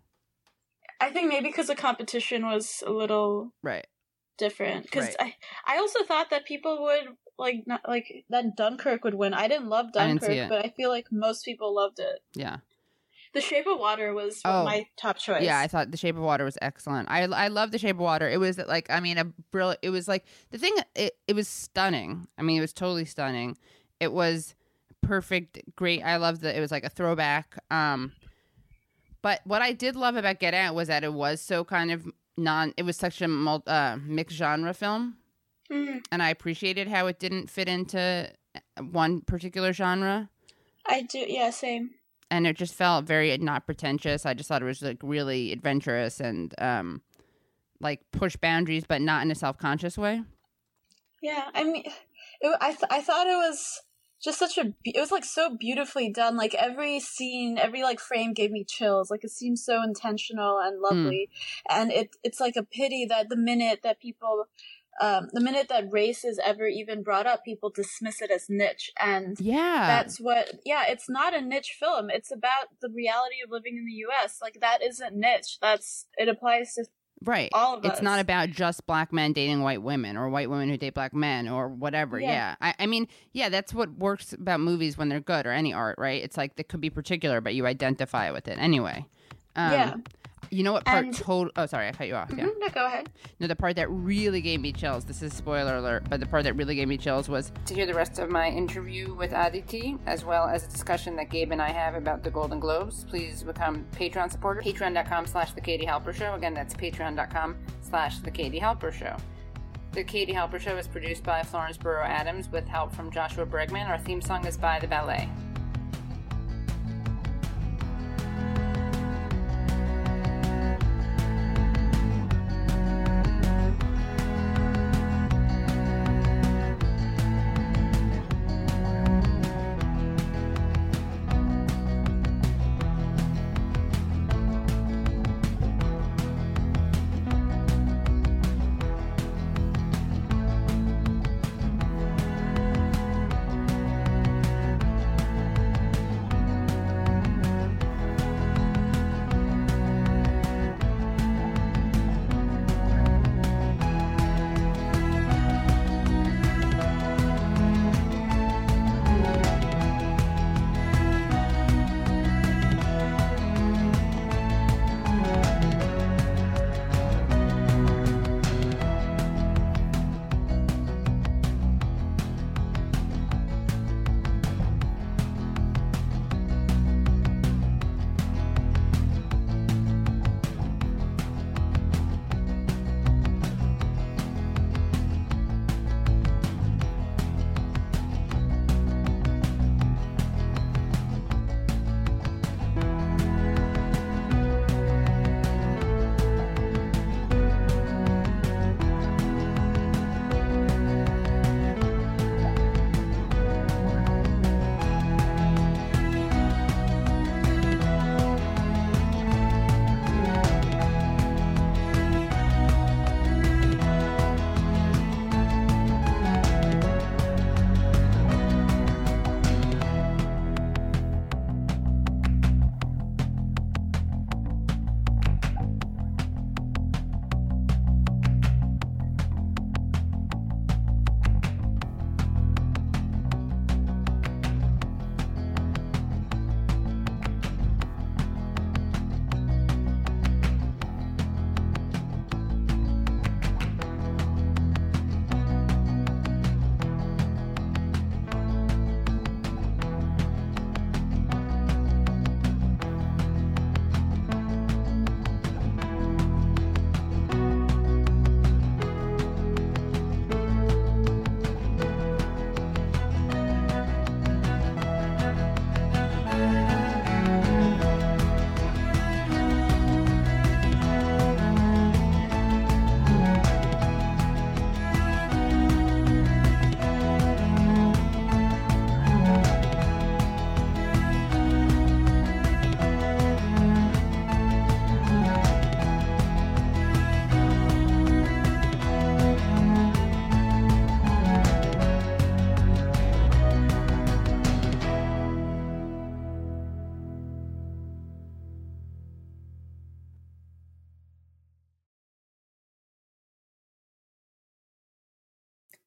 I think maybe because the competition was a little right different. Because right. I, I also thought that people would like not like that Dunkirk would win. I didn't love Dunkirk, I didn't but I feel like most people loved it. Yeah. The Shape of Water was oh, my top choice. Yeah, I thought The Shape of Water was excellent. I I love The Shape of Water. It was like I mean a brilliant. It was like the thing. It it was stunning. I mean, it was totally stunning. It was perfect, great. I loved that. It was like a throwback. Um. But what I did love about Get Out was that it was so kind of non, it was such a multi, uh, mixed genre film. Mm-hmm. And I appreciated how it didn't fit into one particular genre. I do, yeah, same. And it just felt very not pretentious. I just thought it was like really adventurous and um, like push boundaries, but not in a self-conscious way. Yeah, I mean, it, I, th- I thought it was... just such a, it was like so beautifully done. Like every scene, every like frame gave me chills. Like it seemed so intentional and lovely. Mm. And it it's like a pity that the minute that people, um, the minute that race is ever even brought up, people dismiss it as niche. And yeah, that's what, yeah, it's not a niche film. It's about the reality of living in the U S. Like that isn't niche. That's, it applies to right. all of it's us. Not about just black men dating white women or white women who date black men or whatever. Yeah. yeah. I, I mean, yeah, that's what works about movies when they're good or any art, right? It's like they could be particular, but you identify with it anyway. Um, yeah. You know what part And- total... Oh, sorry, I cut you off. Yeah. Mhm, no, go ahead. No, the part that really gave me chills, this is spoiler alert, but the part that really gave me chills was... To hear the rest of my interview with Aditi, as well as a discussion that Gabe and I have about the Golden Globes, please become Patreon supporter. Patreon.com slash The Katie Halper Show. Again, that's patreon.com slash The Katie Halper Show. The Katie Halper Show is produced by Florence Burrow Adams with help from Joshua Bregman. Our theme song is by The Ballet.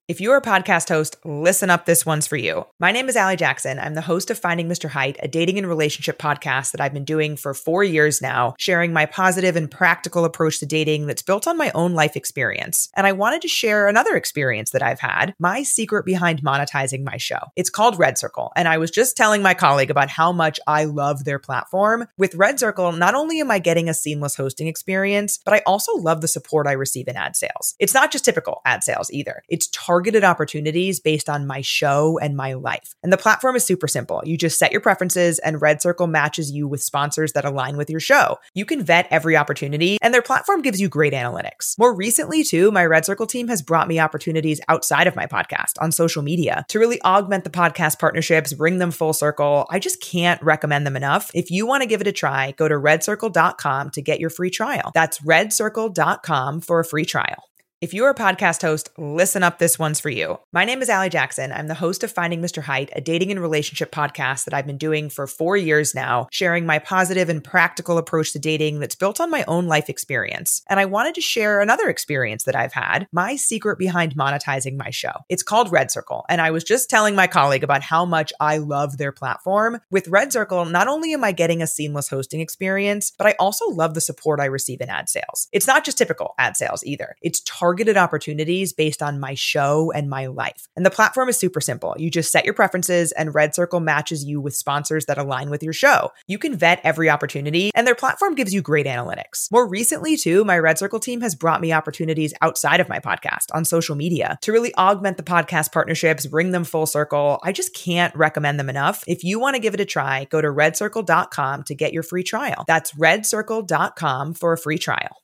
If you're a podcast host, listen up, this one's for you. My name is Allie Jackson. I'm the host of Finding Mister Height, a dating and relationship podcast that I've been doing for four years now, sharing my positive and practical approach to dating that's built on my own life experience. And I wanted to share another experience that I've had, my secret behind monetizing my show. It's called Red Circle, and I was just telling my colleague about how much I love their platform. With Red Circle, not only am I getting a seamless hosting experience, but I also love the support I receive in ad sales. It's not just typical ad sales either. It's targeted opportunities based on my show and my life. And the platform is super simple. You just set your preferences and Red Circle matches you with sponsors that align with your show. You can vet every opportunity and their platform gives you great analytics. More recently too, my Red Circle team has brought me opportunities outside of my podcast on social media to really augment the podcast partnerships, bring them full circle. I just can't recommend them enough. If you want to give it a try, go to red circle dot com to get your free trial. That's red circle dot com for a free trial. If you're a podcast host, listen up, this one's for you. My name is Allie Jackson. I'm the host of Finding Mister Height, a dating and relationship podcast that I've been doing for four years now, sharing my positive and practical approach to dating that's built on my own life experience. And I wanted to share another experience that I've had, my secret behind monetizing my show. It's called Red Circle, and I was just telling my colleague about how much I love their platform. With Red Circle, not only am I getting a seamless hosting experience, but I also love the support I receive in ad sales. It's not just typical ad sales either. It's targeted targeted opportunities based on my show and my life. And the platform is super simple. You just set your preferences and Red Circle matches you with sponsors that align with your show. You can vet every opportunity and their platform gives you great analytics. More recently too, my Red Circle team has brought me opportunities outside of my podcast on social media to really augment the podcast partnerships, bring them full circle. I just can't recommend them enough. If you want to give it a try, go to red circle dot com to get your free trial. That's red circle dot com for a free trial.